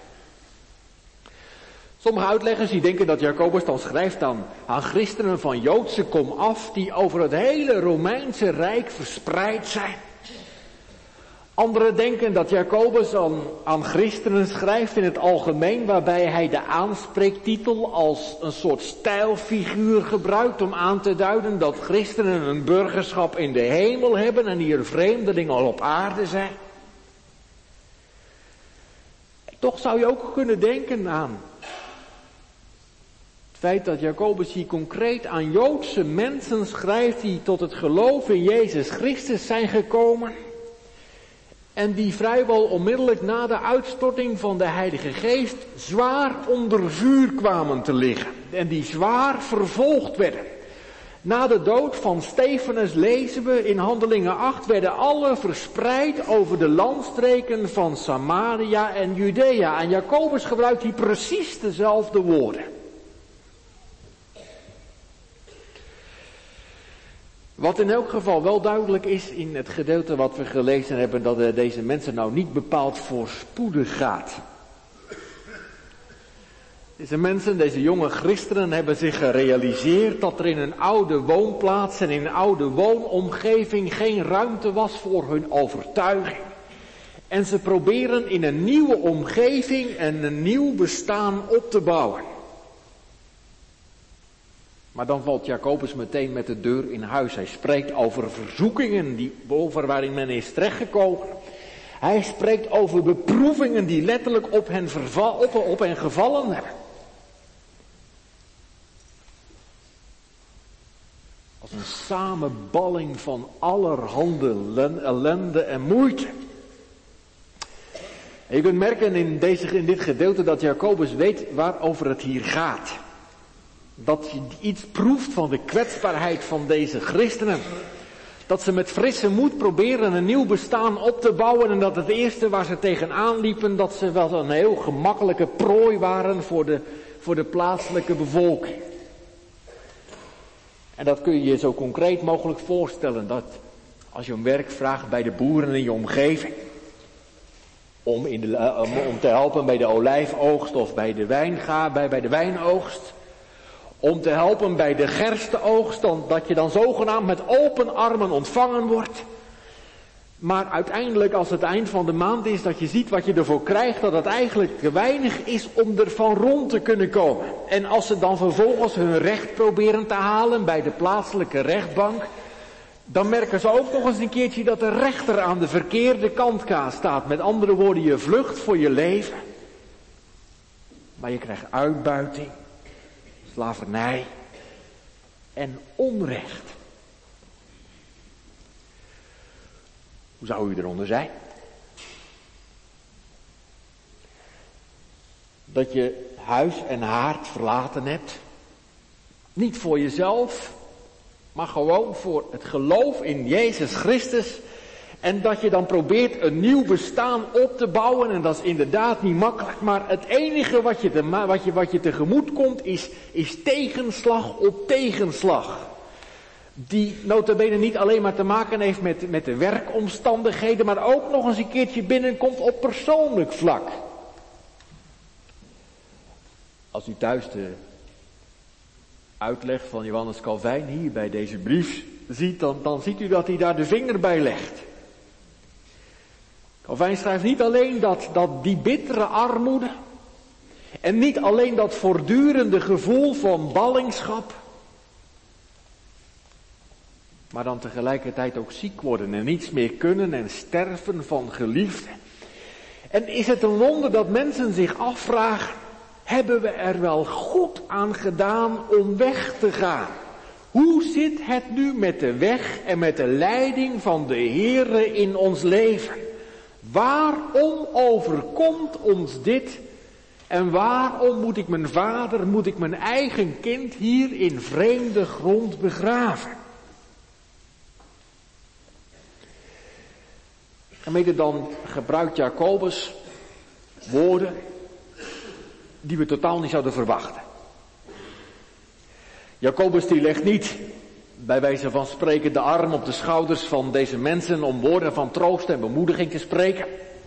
Sommige uitleggers die denken dat Jacobus dan schrijft aan christenen van Joodse komaf die over het hele Romeinse Rijk verspreid zijn. Anderen denken dat Jacobus aan christenen schrijft in het algemeen, waarbij hij de aanspreektitel als een soort stijlfiguur gebruikt om aan te duiden dat christenen een burgerschap in de hemel hebben en hier vreemdelingen al op aarde zijn. Toch zou je ook kunnen denken aan het feit dat Jacobus hier concreet aan Joodse mensen schrijft die tot het geloof in Jezus Christus zijn gekomen. En die vrijwel onmiddellijk na de uitstorting van de Heilige Geest zwaar onder vuur kwamen te liggen. En die zwaar vervolgd werden. Na de dood van Stefanus lezen we in Handelingen 8, werden alle verspreid over de landstreken van Samaria en Judea. En Jacobus gebruikt hier precies dezelfde woorden. Wat in elk geval wel duidelijk is in het gedeelte wat we gelezen hebben, dat deze mensen nou niet bepaald voorspoedig gaat. Deze mensen, deze jonge christenen hebben zich gerealiseerd dat er in een oude woonplaats en in een oude woonomgeving geen ruimte was voor hun overtuiging. En ze proberen in een nieuwe omgeving en een nieuw bestaan op te bouwen. Maar dan valt Jacobus meteen met de deur in huis. Hij spreekt over verzoekingen waarin men is terechtgekomen. Hij spreekt over beproevingen die letterlijk op hen gevallen hebben. Als een samenballing van allerhande ellende en moeite. En je kunt merken in dit gedeelte dat Jacobus weet waarover het hier gaat. Dat je iets proeft van de kwetsbaarheid van deze christenen. Dat ze met frisse moed proberen een nieuw bestaan op te bouwen. En dat het eerste waar ze tegenaan liepen, dat ze wel een heel gemakkelijke prooi waren voor de plaatselijke bevolking. En dat kun je je zo concreet mogelijk voorstellen. Dat als je om werk vraagt bij de boeren in je omgeving. Om te helpen bij de olijfoogst of bij de wijnoogst. Om te helpen bij de gerstenoogst, dat je dan zogenaamd met open armen ontvangen wordt. Maar uiteindelijk als het eind van de maand is, dat je ziet wat je ervoor krijgt, dat het eigenlijk te weinig is om er van rond te kunnen komen. En als ze dan vervolgens hun recht proberen te halen bij de plaatselijke rechtbank, dan merken ze ook nog eens een keertje dat de rechter aan de verkeerde kant staat. Met andere woorden, je vlucht voor je leven. Maar je krijgt uitbuiting. Slavernij en onrecht. Hoe zou u eronder zijn? Dat je huis en haard verlaten hebt. Niet voor jezelf, maar gewoon voor het geloof in Jezus Christus. En dat je dan probeert een nieuw bestaan op te bouwen. En dat is inderdaad niet makkelijk. Maar het enige wat je tegemoet komt is tegenslag op tegenslag. Die nota bene niet alleen maar te maken heeft met de werkomstandigheden. Maar ook nog eens een keertje binnenkomt op persoonlijk vlak. Als u thuis de uitleg van Johannes Calvijn hier bij deze brief ziet. Dan ziet u dat hij daar de vinger bij legt. Calvijn schrijft niet alleen dat die bittere armoede en niet alleen dat voortdurende gevoel van ballingschap, maar dan tegelijkertijd ook ziek worden en niets meer kunnen en sterven van geliefden. En is het een wonder dat mensen zich afvragen, hebben we er wel goed aan gedaan om weg te gaan? Hoe zit het nu met de weg en met de leiding van de Heere in ons leven? Waarom overkomt ons dit? En waarom moet ik mijn vader, moet ik mijn eigen kind hier in vreemde grond begraven? En mede dan gebruikt Jacobus woorden die we totaal niet zouden verwachten. Jacobus die legt niet, bij wijze van spreken, de arm op de schouders van deze mensen om woorden van troost en bemoediging te spreken.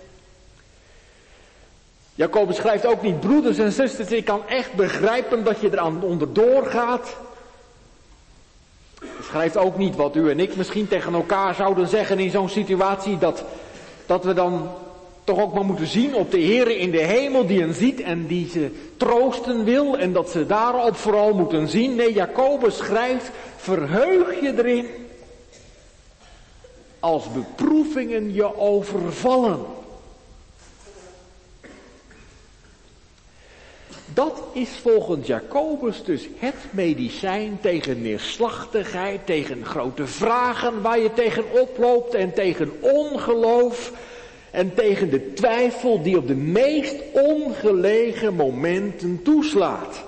Jacobus schrijft ook niet, broeders en zusters, ik kan echt begrijpen dat je er onderdoor gaat. Hij schrijft ook niet wat u en ik misschien tegen elkaar zouden zeggen in zo'n situatie, dat we dan toch ook maar moeten zien op de Heere in de hemel die hen ziet en die ze troosten wil en dat ze daarop vooral moeten zien. Nee, Jacobus schrijft, verheug je erin als beproevingen je overvallen. Dat is volgens Jacobus dus het medicijn tegen neerslachtigheid, tegen grote vragen waar je tegen oploopt en tegen ongeloof en tegen de twijfel die op de meest ongelegen momenten toeslaat.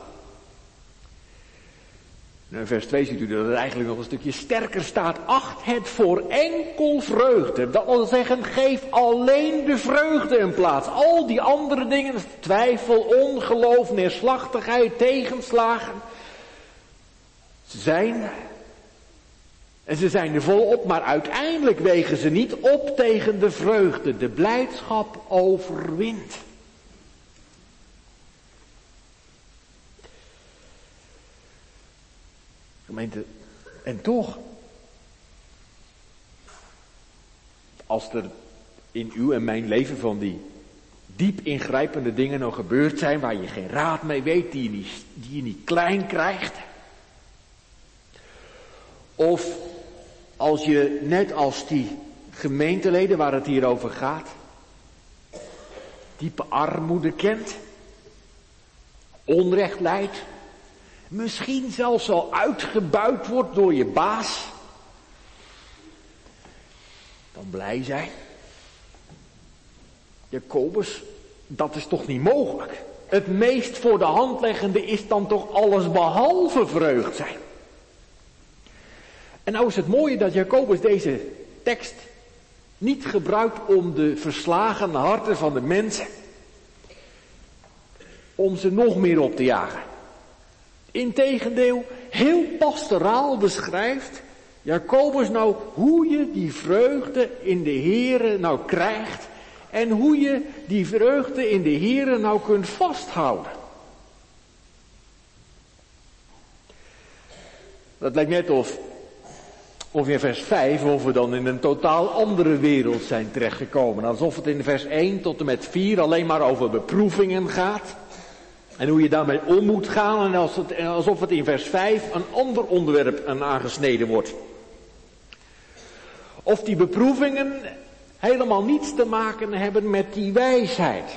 In vers 2 ziet u dat het eigenlijk nog een stukje sterker staat. Acht het voor enkel vreugde. Dat wil zeggen, geef alleen de vreugde een plaats. Al die andere dingen, twijfel, ongeloof, neerslachtigheid, tegenslagen. Ze zijn er. En ze zijn er volop, maar uiteindelijk wegen ze niet op tegen de vreugde. De blijdschap overwint. Gemeente, en toch, als er in uw en mijn leven van die diep ingrijpende dingen nog gebeurd zijn, waar je geen raad mee weet, die je niet klein krijgt, Of als je net als die gemeenteleden waar het hier over gaat, diepe armoede kent, onrecht lijdt, misschien zelfs al uitgebuit wordt door je baas, dan blij zijn. Jacobus, dat is toch niet mogelijk? Het meest voor de hand liggende is dan toch alles behalve vreugd zijn. En nou is het mooie dat Jacobus deze tekst niet gebruikt om de verslagen harten van de mensen, om ze nog meer op te jagen. Integendeel, heel pastoraal beschrijft Jacobus nou hoe je die vreugde in de Here nou krijgt en hoe je die vreugde in de Here nou kunt vasthouden. Dat lijkt net of in vers 5 of we dan in een totaal andere wereld zijn terechtgekomen. Alsof het in vers 1 tot en met 4 alleen maar over beproevingen gaat. En hoe je daarmee om moet gaan. En alsof het in vers 5 een ander onderwerp aan aangesneden wordt. Of die beproevingen helemaal niets te maken hebben met die wijsheid.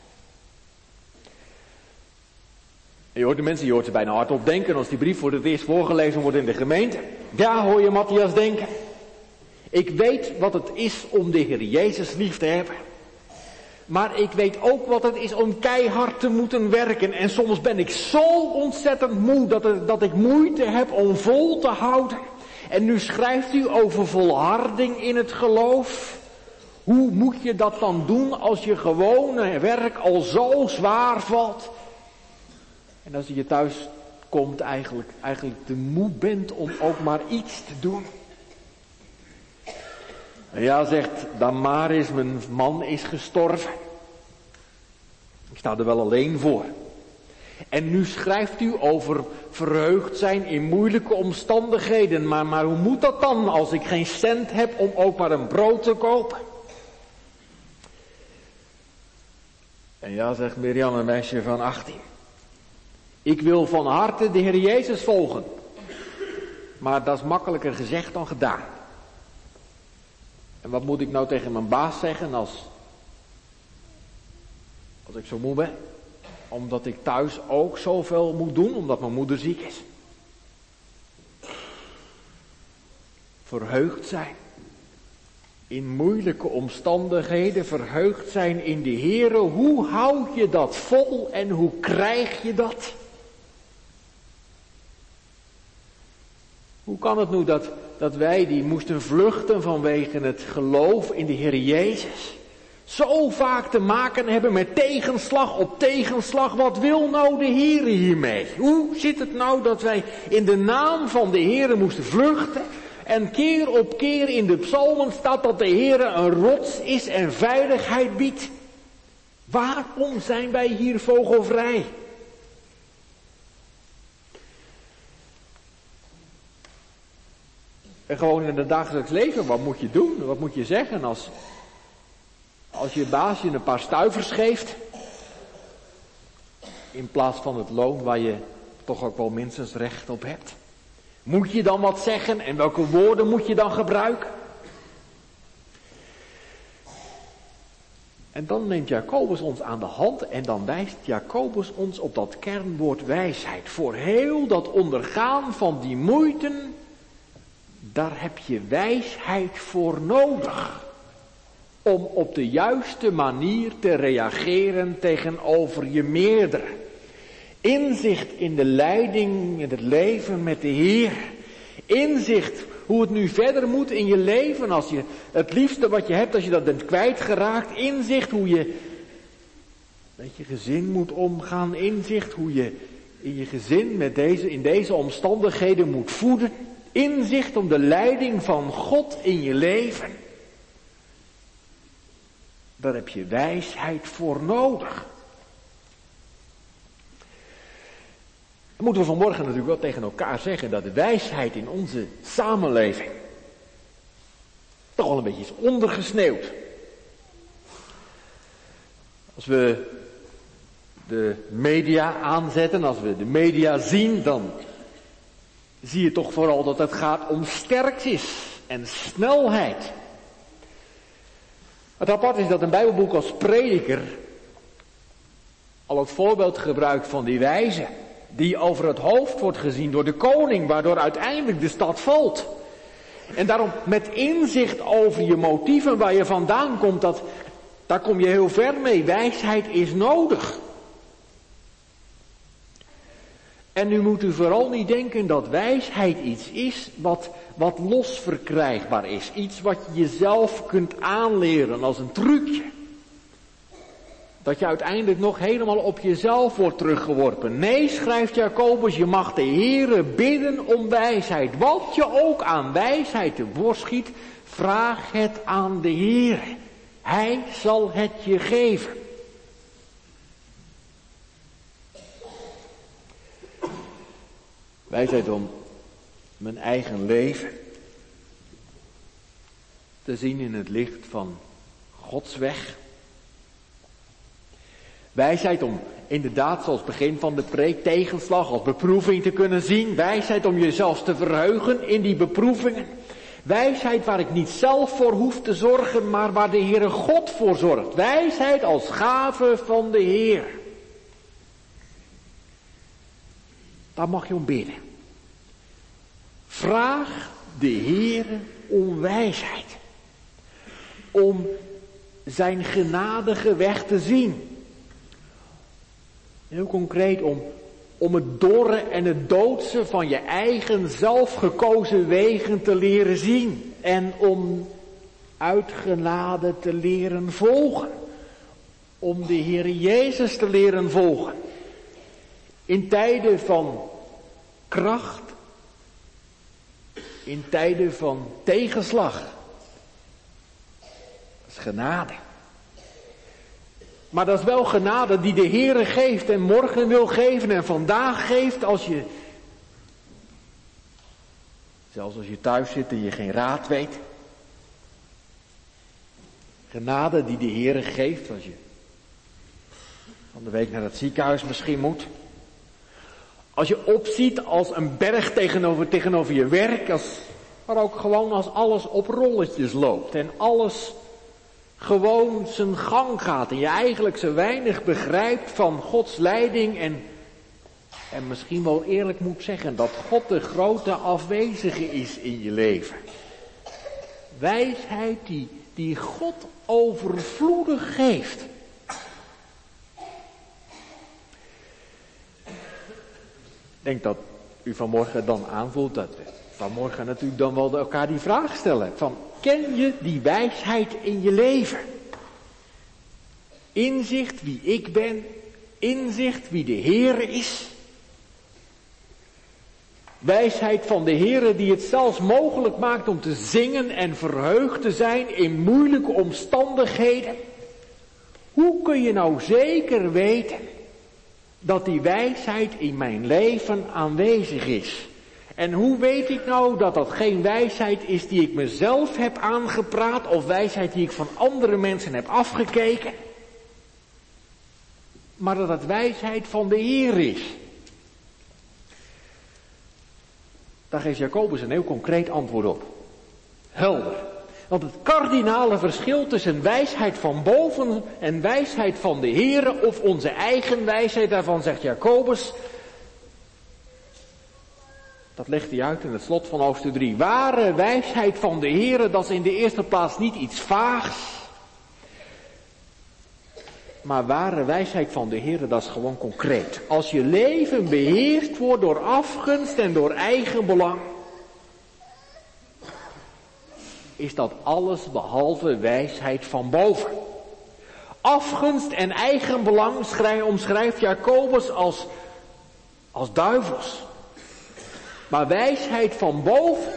Je hoort de mensen, je hoort ze bijna hardop denken als die brief voor het eerst voorgelezen wordt in de gemeente. Ja, hoor je Matthias denken. Ik weet wat het is om de Heer Jezus lief te hebben. Maar ik weet ook wat het is om keihard te moeten werken. En soms ben ik zo ontzettend moe dat ik moeite heb om vol te houden. En nu schrijft u over volharding in het geloof. Hoe moet je dat dan doen als je gewone werk al zo zwaar valt? En als je thuis komt eigenlijk te moe bent om ook maar iets te doen. En ja, zegt Damaris, mijn man is gestorven. Ik sta er wel alleen voor. En nu schrijft u over verheugd zijn in moeilijke omstandigheden. Maar hoe moet dat dan als ik geen cent heb om ook maar een brood te kopen? En ja, zegt Mirjam, een meisje van 18. Ik wil van harte de Heer Jezus volgen. Maar dat is makkelijker gezegd dan gedaan. En wat moet ik nou tegen mijn baas zeggen als ik zo moe ben? Omdat ik thuis ook zoveel moet doen, omdat mijn moeder ziek is. Verheugd zijn. In moeilijke omstandigheden, verheugd zijn in de Heere. Hoe houd je dat vol en hoe krijg je dat? Hoe kan het nu dat wij die moesten vluchten vanwege het geloof in de Heer Jezus, zo vaak te maken hebben met tegenslag op tegenslag? Wat wil nou de Heer hiermee? Hoe zit het nou dat wij in de naam van de Heer moesten vluchten? En keer op keer in de psalmen staat dat de Heer een rots is en veiligheid biedt. Waarom zijn wij hier vogelvrij? En gewoon in het dagelijks leven, wat moet je doen? Wat moet je zeggen als je baas je een paar stuivers geeft? In plaats van het loon waar je toch ook wel minstens recht op hebt. Moet je dan wat zeggen en welke woorden moet je dan gebruiken? En dan neemt Jacobus ons aan de hand en dan wijst Jacobus ons op dat kernwoord wijsheid. Voor heel dat ondergaan van die moeiten, daar heb je wijsheid voor nodig. Om op de juiste manier te reageren tegenover je meerdere. Inzicht in de leiding, in het leven met de Heer. Inzicht hoe het nu verder moet in je leven. Als je het liefste wat je hebt, als je dat bent kwijtgeraakt. Inzicht hoe je met je gezin moet omgaan. Inzicht hoe je in je gezin in deze omstandigheden moet voeden. Inzicht om de leiding van God in je leven. Daar heb je wijsheid voor nodig. Dan moeten we vanmorgen natuurlijk wel tegen elkaar zeggen dat de wijsheid in onze samenleving toch wel een beetje is ondergesneeuwd. Als we de media aanzetten, als we de media zien, dan zie je toch vooral dat het gaat om sterktes en snelheid. Het apart is dat een Bijbelboek als Prediker al het voorbeeld gebruikt van die wijze, die over het hoofd wordt gezien door de koning, waardoor uiteindelijk de stad valt. En daarom met inzicht over je motieven, waar je vandaan komt, daar kom je heel ver mee. Wijsheid is nodig. En nu moet u vooral niet denken dat wijsheid iets is wat los verkrijgbaar is. Iets wat je jezelf kunt aanleren als een trucje. Dat je uiteindelijk nog helemaal op jezelf wordt teruggeworpen. Nee, schrijft Jacobus, je mag de Heere bidden om wijsheid. Wat je ook aan wijsheid te borst schiet, vraag het aan de Heere. Hij zal het je geven. Wijsheid om mijn eigen leven te zien in het licht van Gods weg. Wijsheid om inderdaad, zoals begin van de preek, tegenslag als beproeving te kunnen zien. Wijsheid om jezelf te verheugen in die beproevingen. Wijsheid waar ik niet zelf voor hoef te zorgen, maar waar de Heere God voor zorgt. Wijsheid als gave van de Heer. Daar mag je om bidden. Vraag de Heere om wijsheid. Om zijn genadige weg te zien. Heel concreet om het dorre en het doodse van je eigen zelfgekozen wegen te leren zien. En om uit genade te leren volgen. Om de Heere Jezus te leren volgen. In tijden van kracht. In tijden van tegenslag. Dat is genade. Maar dat is wel genade die de Heere geeft en morgen wil geven en vandaag geeft als je, zelfs als je thuis zit en je geen raad weet. Genade die de Heere geeft als je van de week naar het ziekenhuis misschien moet. Als je opziet als een berg tegenover je werk, maar ook gewoon als alles op rolletjes loopt en alles gewoon zijn gang gaat en je eigenlijk zo weinig begrijpt van Gods leiding en misschien wel eerlijk moet zeggen dat God de grote afwezige is in je leven. Wijsheid die God overvloedig geeft. Ik denk dat u vanmorgen dan aanvoelt dat we vanmorgen natuurlijk dan wel elkaar die vraag stellen van, ken je die wijsheid in je leven? Inzicht wie ik ben, inzicht wie de Heere is. Wijsheid van de Heere die het zelfs mogelijk maakt om te zingen en verheugd te zijn in moeilijke omstandigheden. Hoe kun je nou zeker weten dat die wijsheid in mijn leven aanwezig is? En hoe weet ik nou dat dat geen wijsheid is die ik mezelf heb aangepraat of wijsheid die ik van andere mensen heb afgekeken? Maar dat het wijsheid van de Heer is. Daar geeft Jacobus een heel concreet antwoord op. Helder. Want het kardinale verschil tussen wijsheid van boven en wijsheid van de Heer of onze eigen wijsheid, daarvan zegt Jacobus, dat legt hij uit in het slot van hoofdstuk 3. Ware wijsheid van de Heer, dat is in de eerste plaats niet iets vaags. Maar ware wijsheid van de Heer, dat is gewoon concreet. Als je leven beheerst wordt door afgunst en door eigen belang, is dat alles behalve wijsheid van boven. Afgunst en eigen belang omschrijft Jacobus als duivels. Maar wijsheid van boven,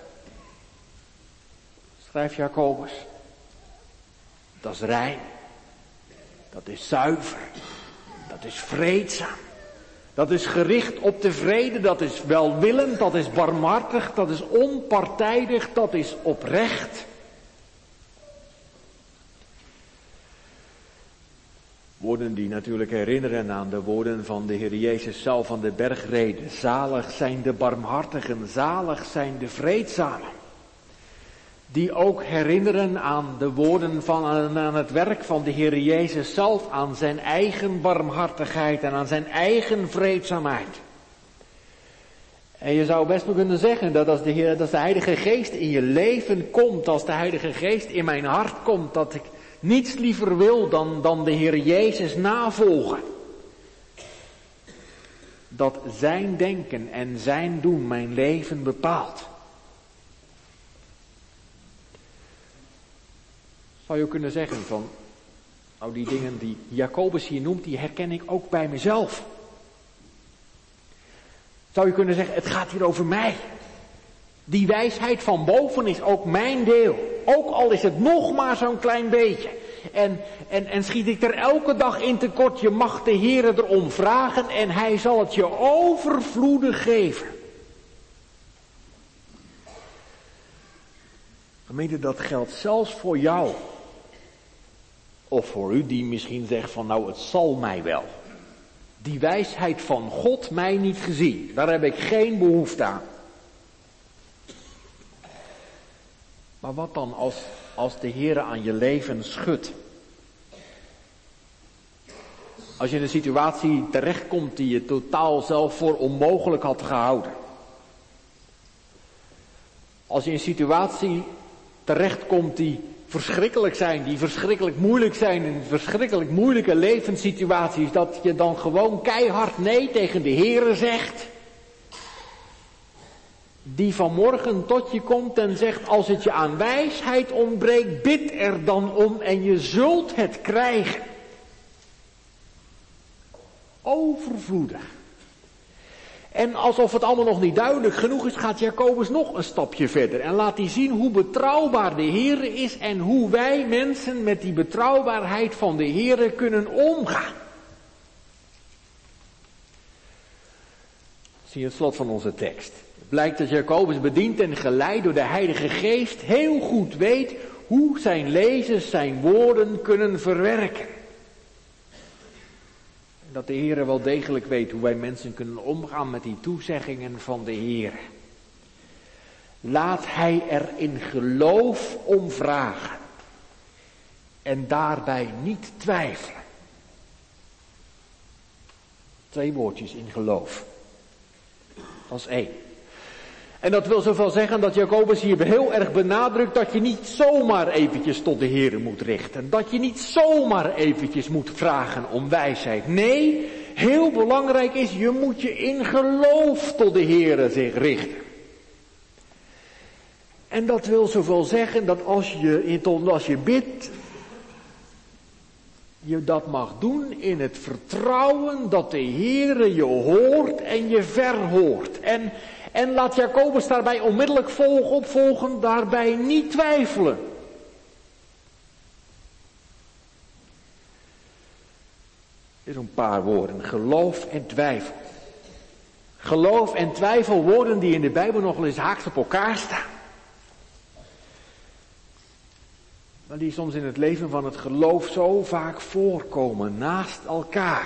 schrijft Jacobus, dat is rein, dat is zuiver, dat is vreedzaam, dat is gericht op de vrede, dat is welwillend, dat is barmhartig, dat is onpartijdig, dat is oprecht. Woorden die natuurlijk herinneren aan de woorden van de Heer Jezus zelf van de bergrede. Zalig zijn de barmhartigen, zalig zijn de vreedzamen. Die ook herinneren aan de woorden aan het werk van de Heer Jezus zelf, aan zijn eigen barmhartigheid en aan zijn eigen vreedzaamheid. En je zou best wel kunnen zeggen dat als de Heilige Geest in je leven komt, als de Heilige Geest in mijn hart komt, dat ik niets liever wil dan de Heer Jezus navolgen. Dat zijn denken en zijn doen mijn leven bepaalt. Zou je kunnen zeggen van, nou die dingen die Jacobus hier noemt, die herken ik ook bij mezelf. Zou je kunnen zeggen, het gaat hier over mij. Die wijsheid van boven is ook mijn deel. Ook al is het nog maar zo'n klein beetje. En schiet ik er elke dag in tekort, je mag de Heere erom vragen en hij zal het je overvloedig geven. Gemeente, dat geldt zelfs voor jou. Of voor u die misschien zegt van nou het zal mij wel. Die wijsheid van God mij niet gezien. Daar heb ik geen behoefte aan. Maar wat dan als de Heere aan je leven schudt? Als je in een situatie terechtkomt die je totaal zelf voor onmogelijk had gehouden. Als je in een situatie terechtkomt die verschrikkelijk zijn, die verschrikkelijk moeilijk zijn, in verschrikkelijk moeilijke levenssituaties, dat je dan gewoon keihard nee tegen de Heere zegt. Die vanmorgen tot je komt en zegt, als het je aan wijsheid ontbreekt, bid er dan om en je zult het krijgen. Overvloedig. En alsof het allemaal nog niet duidelijk genoeg is, gaat Jacobus nog een stapje verder. En laat hij zien hoe betrouwbaar de Heere is en hoe wij mensen met die betrouwbaarheid van de Heere kunnen omgaan. Zie je het slot van onze tekst. Het blijkt dat Jacobus bediend en geleid door de Heilige Geest heel goed weet hoe zijn lezers zijn woorden kunnen verwerken. Dat de Heere wel degelijk weet hoe wij mensen kunnen omgaan met die toezeggingen van de Heere. Laat hij er in geloof om vragen. En daarbij niet twijfelen. 2 woordjes in geloof. Dat is 1. En dat wil zoveel zeggen dat Jacobus hier heel erg benadrukt dat je niet zomaar eventjes tot de Heere moet richten. Dat je niet zomaar eventjes moet vragen om wijsheid. Nee, heel belangrijk is, je moet je in geloof tot de Heere zich richten. En dat wil zoveel zeggen dat als je bidt, je dat mag doen in het vertrouwen dat de Heere je hoort en je verhoort. En laat Jacobus daarbij onmiddellijk opvolgen, daarbij niet twijfelen. Dit is een paar woorden, geloof en twijfel. Geloof en twijfel, woorden die in de Bijbel nog wel eens haaks op elkaar staan. Maar die soms in het leven van het geloof zo vaak voorkomen, naast elkaar.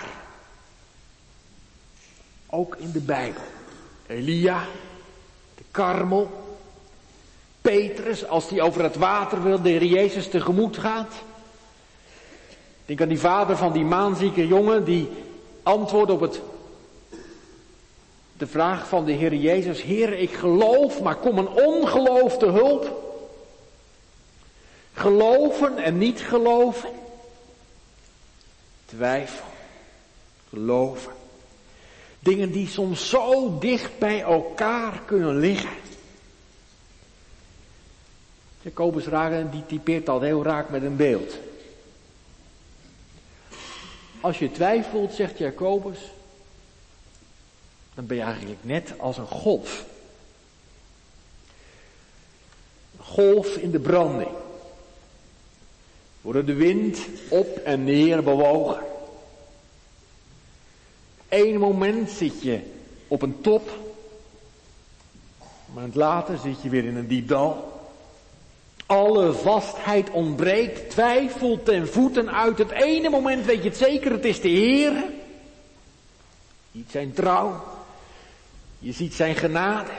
Ook in de Bijbel. Elia, de Karmel, Petrus als die over het water wil de Heer Jezus tegemoet gaat. Denk aan die vader van die maanzieke jongen die antwoordt op de vraag van de Heer Jezus. Heer, ik geloof, maar kom een ongeloof te hulp. Geloven en niet geloven. Twijfel, geloven. Dingen die soms zo dicht bij elkaar kunnen liggen. Jacobus die typeert dat heel raak met een beeld. Als je twijfelt, zegt Jacobus, dan ben je eigenlijk net als een golf. Een golf in de branding. Door de wind op en neer bewogen. Eén moment zit je op een top. Een moment later zit je weer in een diep dal. Alle vastheid ontbreekt, twijfel ten voeten uit. Het ene moment weet je het zeker, het is de Heer. Je ziet zijn trouw. Je ziet zijn genade.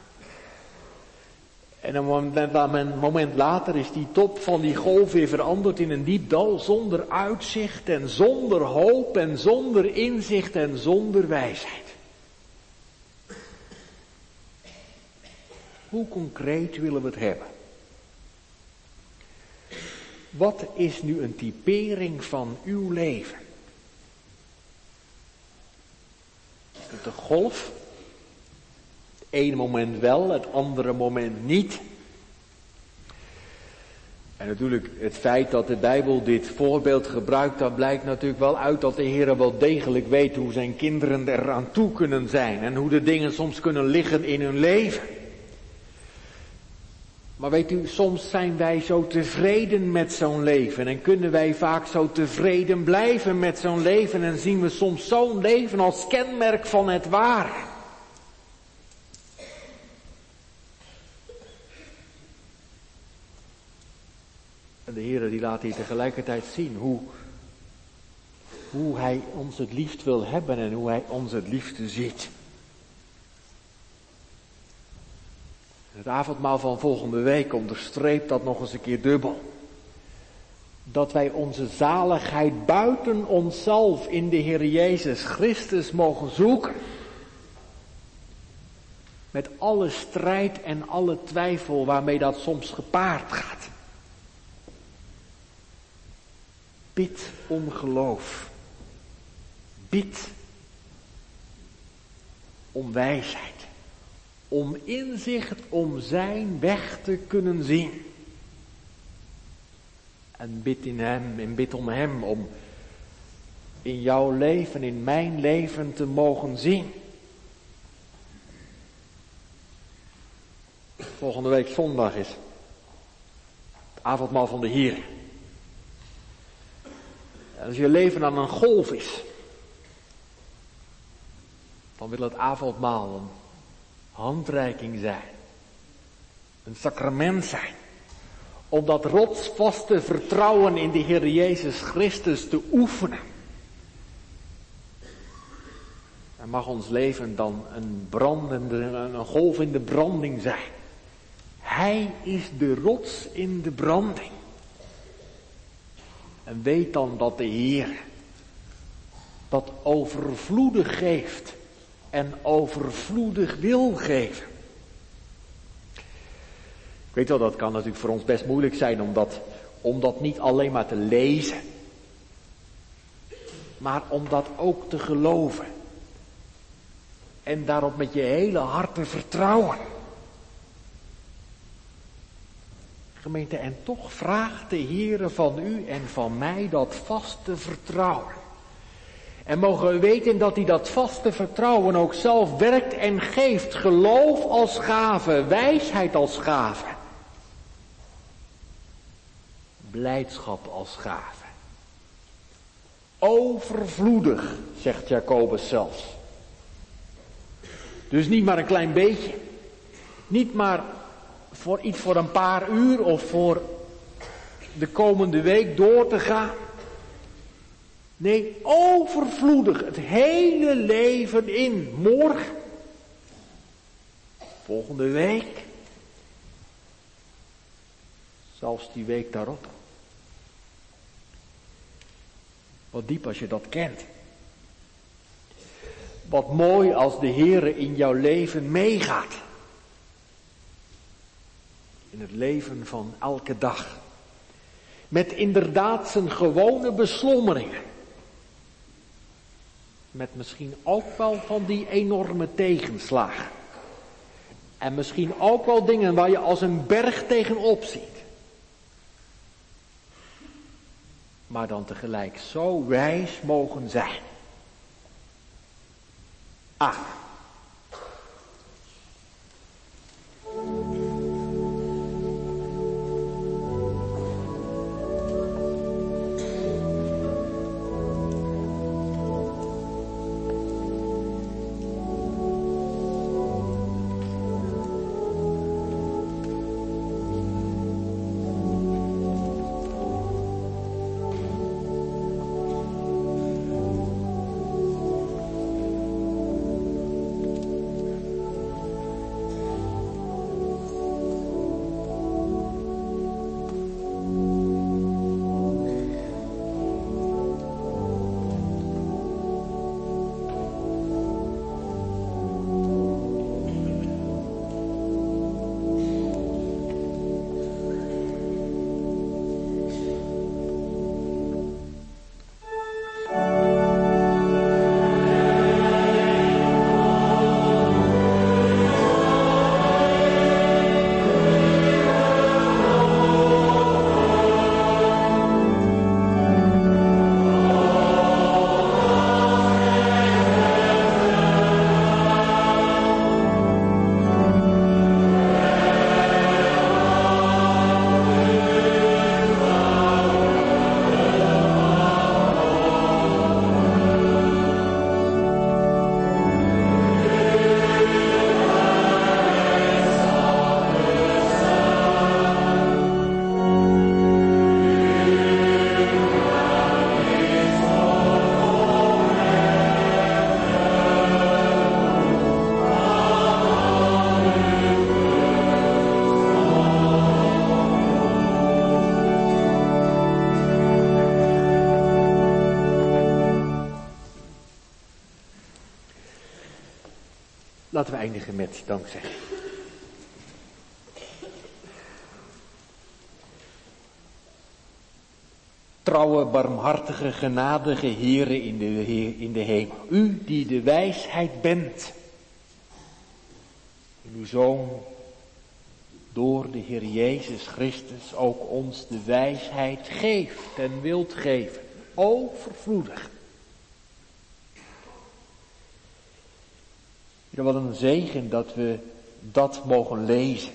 En een moment later is die top van die golf weer veranderd in een diep dal zonder uitzicht en zonder hoop en zonder inzicht en zonder wijsheid. Hoe concreet willen we het hebben? Wat is nu een typering van uw leven? Is het de golf? Het ene moment wel, het andere moment niet. En natuurlijk het feit dat de Bijbel dit voorbeeld gebruikt, dat blijkt natuurlijk wel uit dat de Heer wel degelijk weet hoe zijn kinderen eraan toe kunnen zijn. En hoe de dingen soms kunnen liggen in hun leven. Maar weet u, soms zijn wij zo tevreden met zo'n leven en kunnen wij vaak zo tevreden blijven met zo'n leven en zien we soms zo'n leven als kenmerk van het ware. En de Heer die laat hier tegelijkertijd zien hoe Hij ons het liefst wil hebben en hoe Hij ons het liefste ziet. Het avondmaal van volgende week onderstreept dat nog eens een keer dubbel. Dat wij onze zaligheid buiten onszelf in de Heer Jezus Christus mogen zoeken. Met alle strijd en alle twijfel waarmee dat soms gepaard gaat. Bid om geloof. Bid om wijsheid. Om inzicht, om zijn weg te kunnen zien. En bid om hem, om in jouw leven, in mijn leven te mogen zien. Volgende week zondag is het avondmaal van de Heer. En als je leven aan een golf is, dan wil het avondmaal een handreiking zijn. Een sacrament zijn. Om dat rotsvaste vertrouwen in de Heer Jezus Christus te oefenen. En mag ons leven dan een golf in de branding zijn. Hij is de rots in de branding. En weet dan dat de Heer dat overvloedig geeft. En overvloedig wil geven. Ik weet wel, dat kan natuurlijk voor ons best moeilijk zijn om dat niet alleen maar te lezen. Maar om dat ook te geloven. En daarop met je hele hart te vertrouwen. Gemeente, en toch vraagt de Heere van u en van mij dat vaste vertrouwen. En mogen we weten dat hij dat vaste vertrouwen ook zelf werkt en geeft. Geloof als gave, wijsheid als gave. Blijdschap als gave. Overvloedig, zegt Jacobus zelfs. Dus niet maar een klein beetje. Niet maar voor een paar uur of voor de komende week door te gaan. Nee, overvloedig het hele leven in. Morgen. Volgende week. Zelfs die week daarop. Wat diep als je dat kent. Wat mooi als de Heere in jouw leven meegaat. In het leven van elke dag. Met inderdaad zijn gewone beslommeringen. Met misschien ook wel van die enorme tegenslagen. En misschien ook wel dingen waar je als een berg tegenop ziet. Maar dan tegelijk zo wijs mogen zijn. Amen. Laten we eindigen met dankzegging. Trouwe, barmhartige, genadige Heere in de hemel. U die de wijsheid bent. En uw Zoon door de Heer Jezus Christus ook ons de wijsheid geeft en wilt geven. Overvloedig. Heer, wat een zegen dat we dat mogen lezen.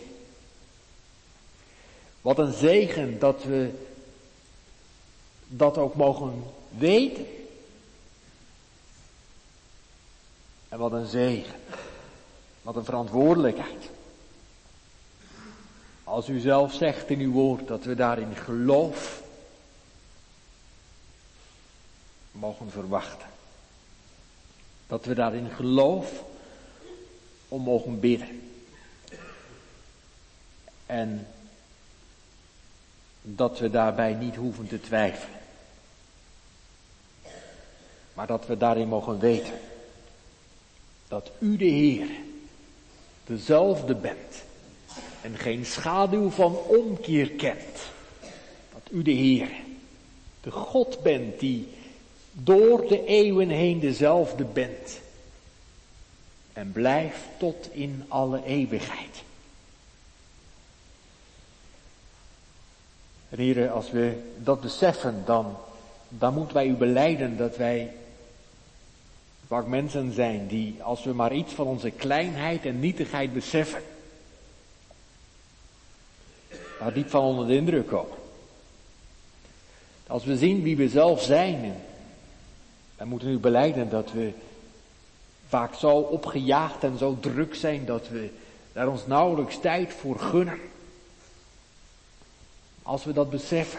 Wat een zegen dat we dat ook mogen weten. En wat een zegen. Wat een verantwoordelijkheid. Als u zelf zegt in uw woord dat we daarin geloof mogen verwachten. Dat we daarin geloof om mogen bidden. En dat we daarbij niet hoeven te twijfelen. Maar dat we daarin mogen weten dat u de Heer dezelfde bent en geen schaduw van omkeer kent. Dat u de Heer, de God bent die door de eeuwen heen dezelfde bent en blijft tot in alle eeuwigheid. En Heere, als we dat beseffen, dan moeten wij u belijden dat wij vaak mensen zijn die, als we maar iets van onze kleinheid en nietigheid beseffen, daar diep van onder de indruk komen. Als we zien wie we zelf zijn, wij moeten u belijden dat we vaak zo opgejaagd en zo druk zijn dat we daar ons nauwelijks tijd voor gunnen. Als we dat beseffen,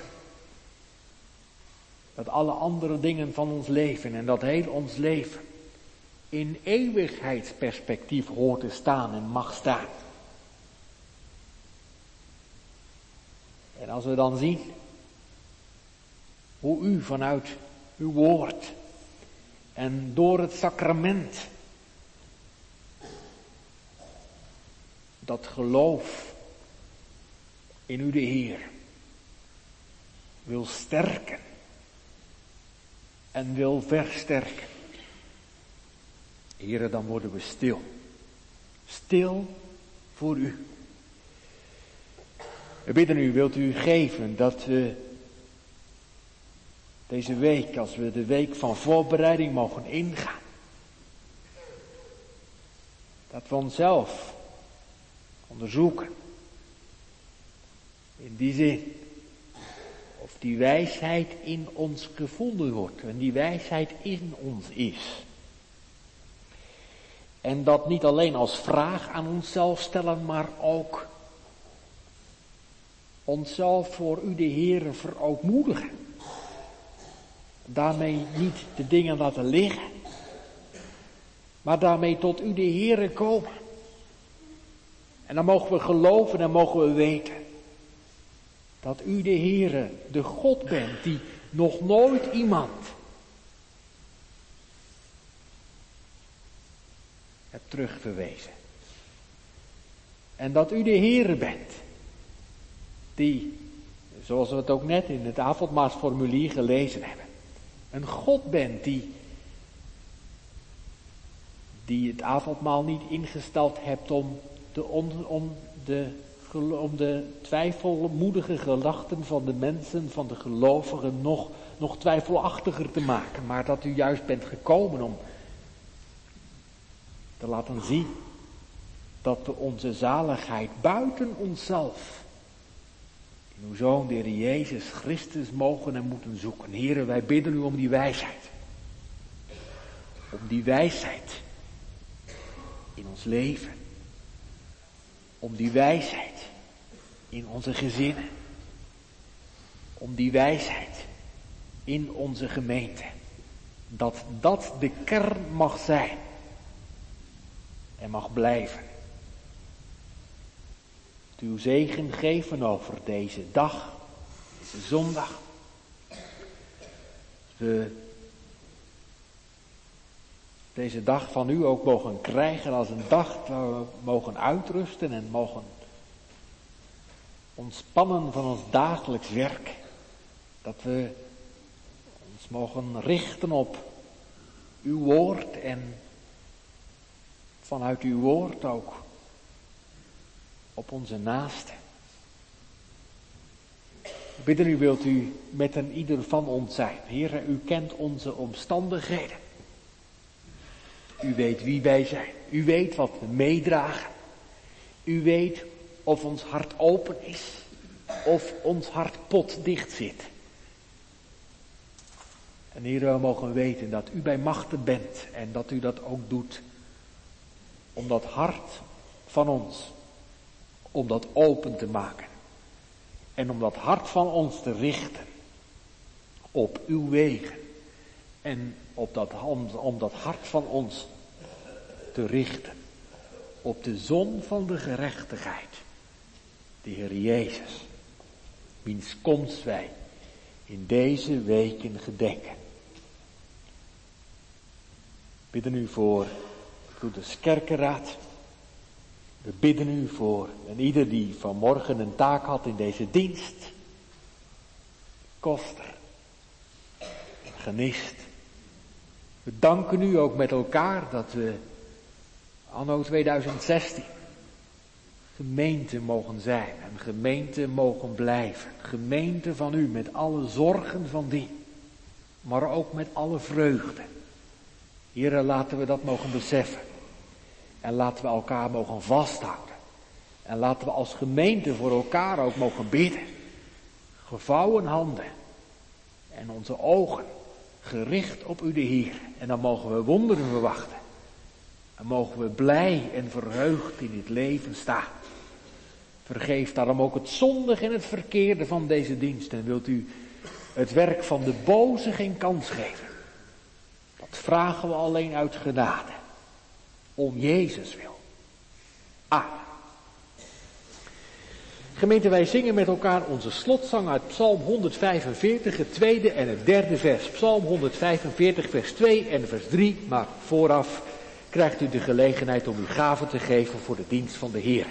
dat alle andere dingen van ons leven en dat heel ons leven in eeuwigheidsperspectief hoort te staan en mag staan. En als we dan zien hoe u vanuit uw woord en door het sacrament dat geloof in u de Heer wil sterken en wil versterken. Heere, dan worden we stil. Stil voor u. We bidden u, wilt u geven dat we deze week, als we de week van voorbereiding mogen ingaan, dat we onszelf onderzoeken. In die zin, of die wijsheid in ons gevonden wordt en die wijsheid in ons is. En dat niet alleen als vraag aan onszelf stellen, maar ook onszelf voor u de Heere verootmoedigen. Daarmee niet de dingen laten liggen, maar daarmee tot u de Heere komen. En dan mogen we geloven en mogen we weten dat u de Heere, de God bent die nog nooit iemand hebt terugverwezen. En dat u de Heere bent die, zoals we het ook net in het avondmaalsformulier gelezen hebben, een God bent die het avondmaal niet ingesteld hebt om de twijfelmoedige gedachten van de mensen, van de gelovigen nog twijfelachtiger te maken. Maar dat u juist bent gekomen om te laten zien dat we onze zaligheid buiten onszelf in uw Zoon, de Heer Jezus Christus, mogen en moeten zoeken. Heere, wij bidden u om die wijsheid. Om die wijsheid in ons leven. Om die wijsheid in onze gezinnen. Om die wijsheid in onze gemeente. Dat dat de kern mag zijn. En mag blijven. Uw zegen geven over deze dag, deze zondag. We deze dag van u ook mogen krijgen als een dag waar we mogen uitrusten en mogen ontspannen van ons dagelijks werk. Dat we ons mogen richten op uw woord en vanuit uw woord ook op onze naasten. Ik bid u, wilt u met een ieder van ons zijn. Heere, u kent onze omstandigheden. U weet wie wij zijn. U weet wat we meedragen. U weet of ons hart open is. Of ons hart potdicht zit. En Heere, we mogen weten dat u bij machten bent. En dat u dat ook doet. Om dat hart van ons, om dat open te maken. En om dat hart van ons te richten op uw wegen. En om dat hart van ons te richten op de zon van de gerechtigheid. De Heer Jezus, wiens komst wij in deze weken gedenken. We bidden u voor de Kerkenraad. We bidden u voor en ieder die vanmorgen een taak had in deze dienst. Koster, genist. We danken u ook met elkaar dat we anno 2016 gemeente mogen zijn en gemeente mogen blijven. Gemeente van u met alle zorgen van dien, maar ook met alle vreugde. Here, laten we dat mogen beseffen. En laten we elkaar mogen vasthouden. En laten we als gemeente voor elkaar ook mogen bidden. Gevouwen handen. En onze ogen gericht op u de Heer. En dan mogen we wonderen verwachten. En mogen we blij en verheugd in dit leven staan. Vergeef daarom ook het zondige en het verkeerde van deze dienst. En wilt u het werk van de boze geen kans geven. Dat vragen we alleen uit genade. Om Jezus wil. Amen. Gemeente, wij zingen met elkaar onze slotzang uit Psalm 145, het tweede en het derde vers. Psalm 145, vers 2 en vers 3. Maar vooraf krijgt u de gelegenheid om uw gave te geven voor de dienst van de Heer.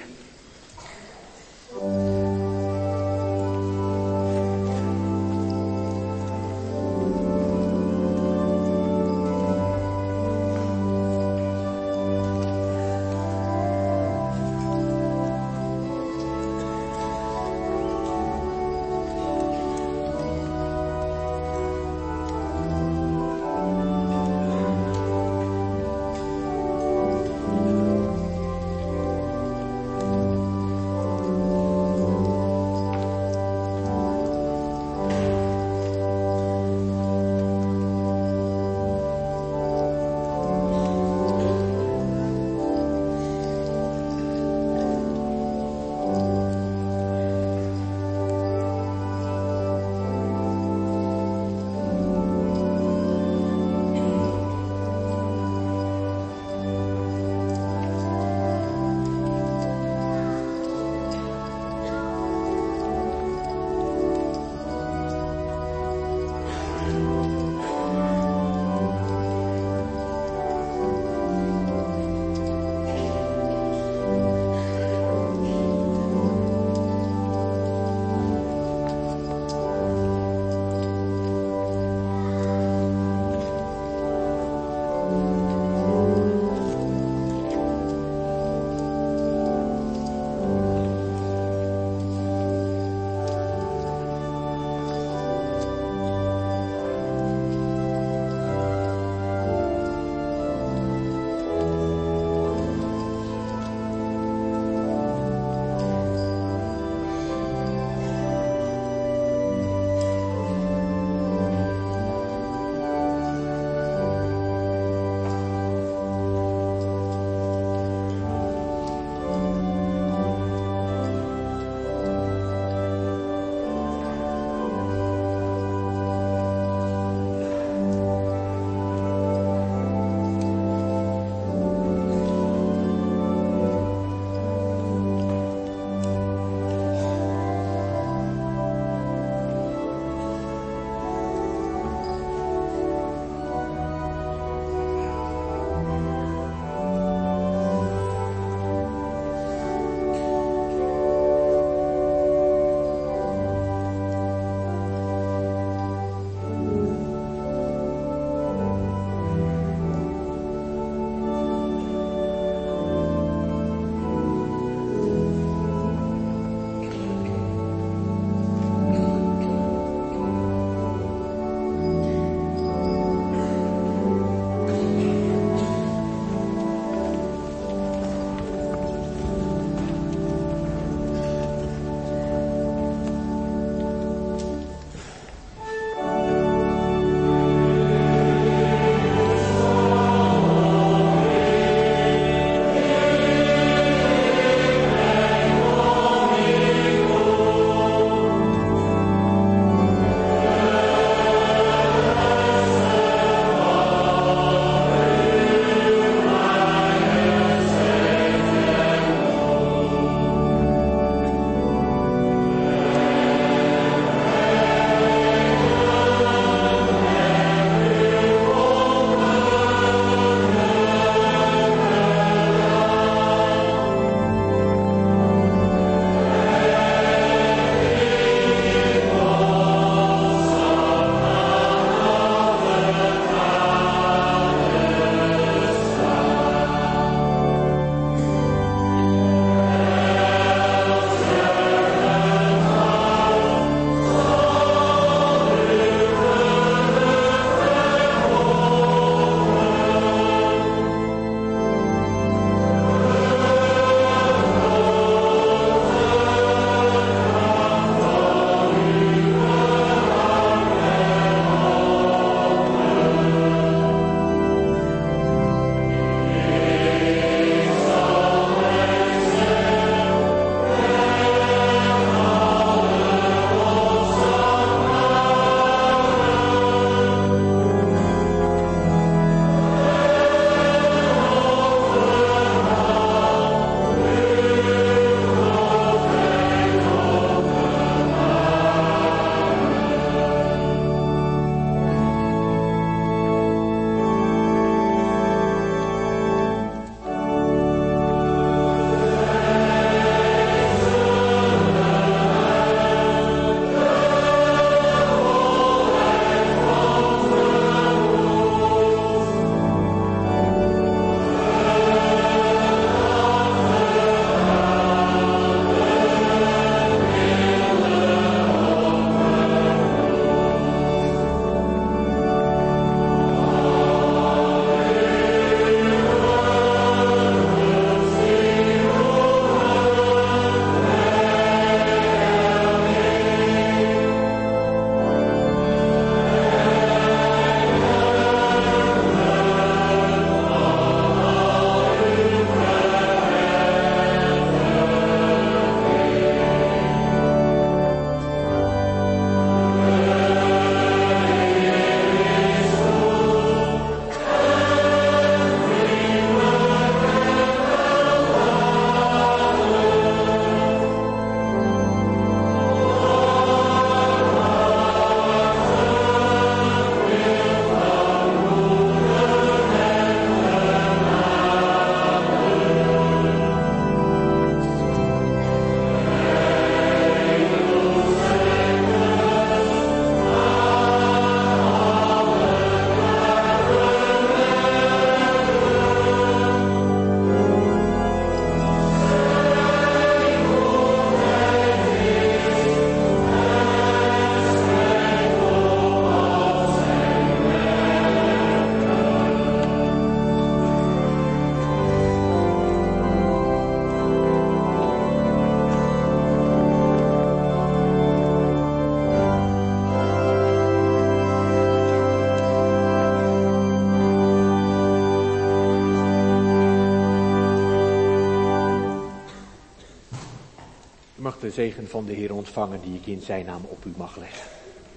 de zegen van de Heer ontvangen die ik in zijn naam op u mag leggen.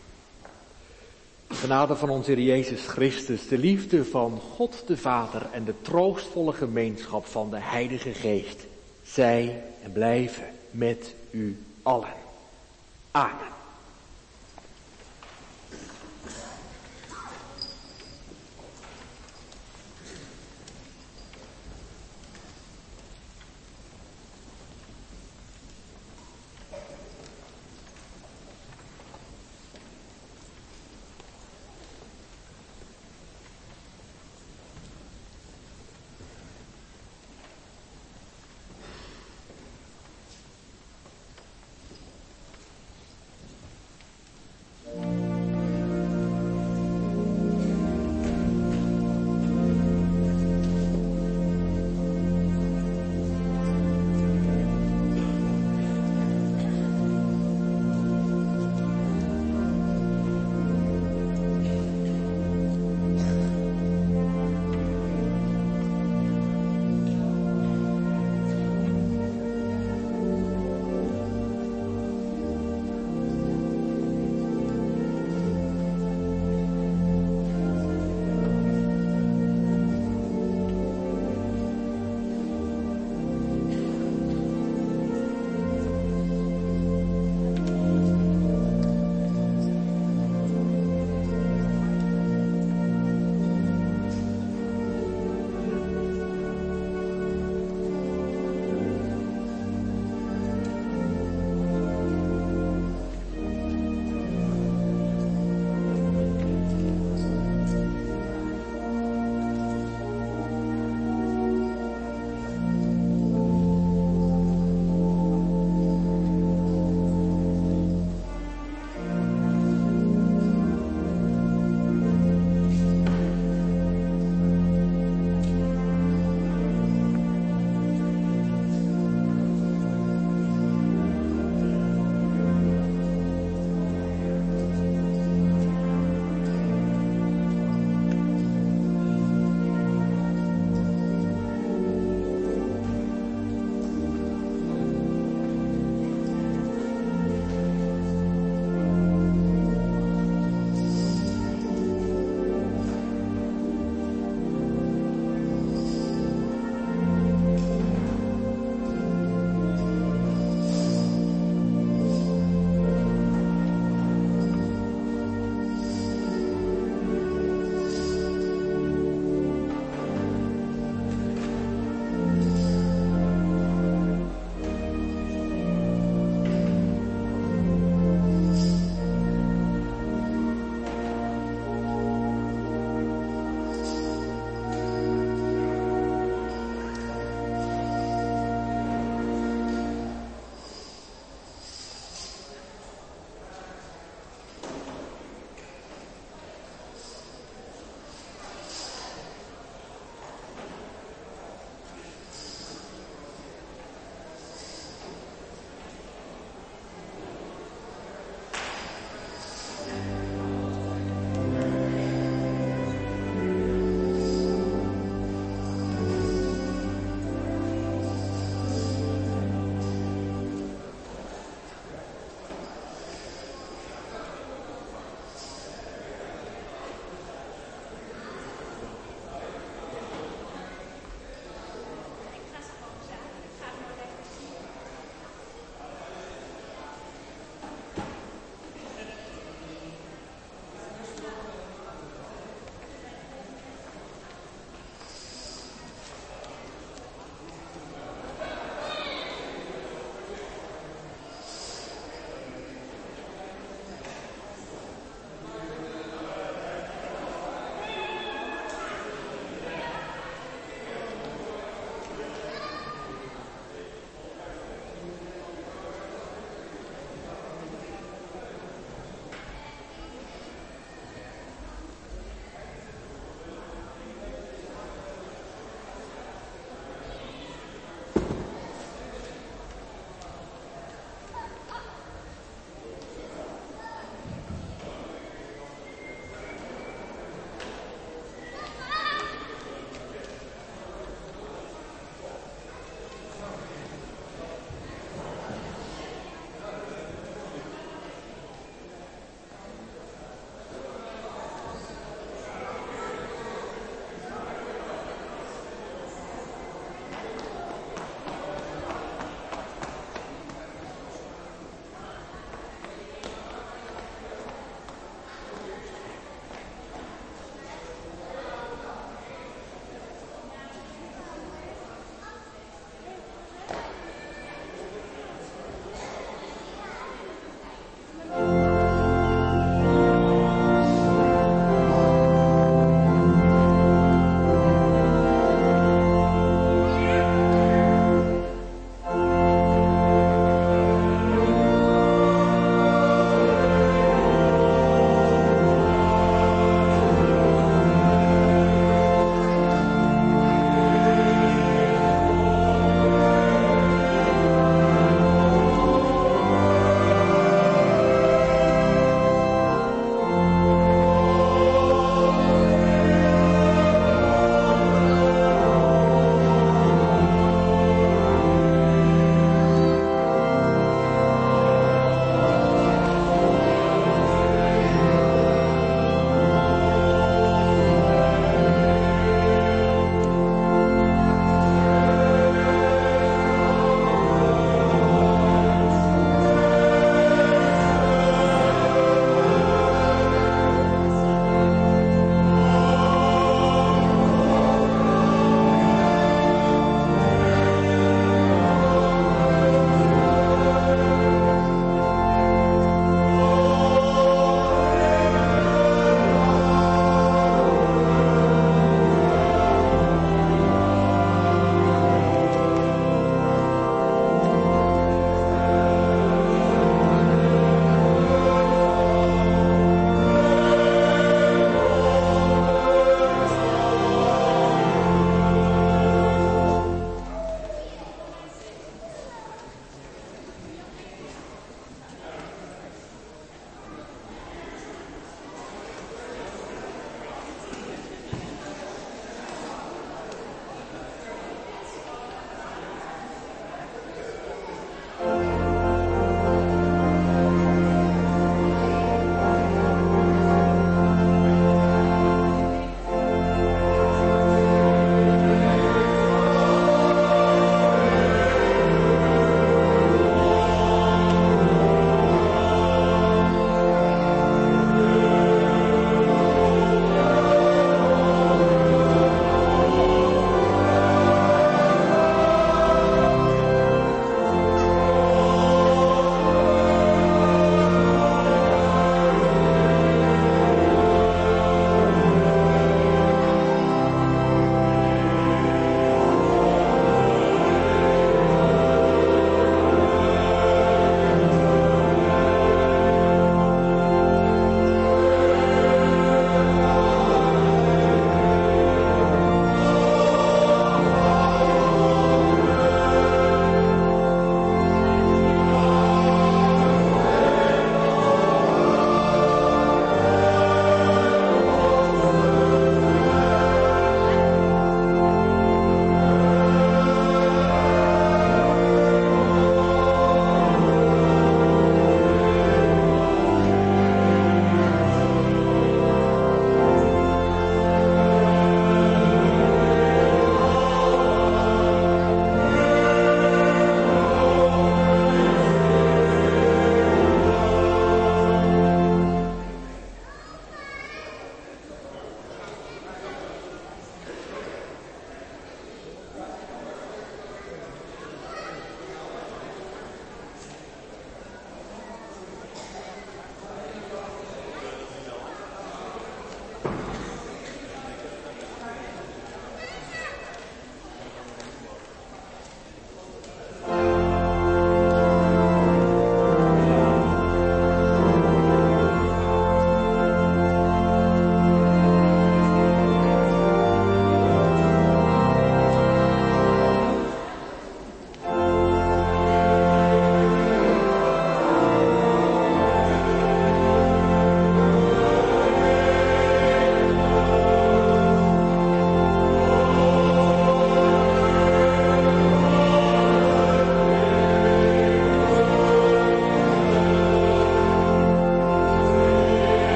De genade van onze Heer Jezus Christus, de liefde van God de Vader en de troostvolle gemeenschap van de Heilige Geest, zij en blijven met u allen. Amen.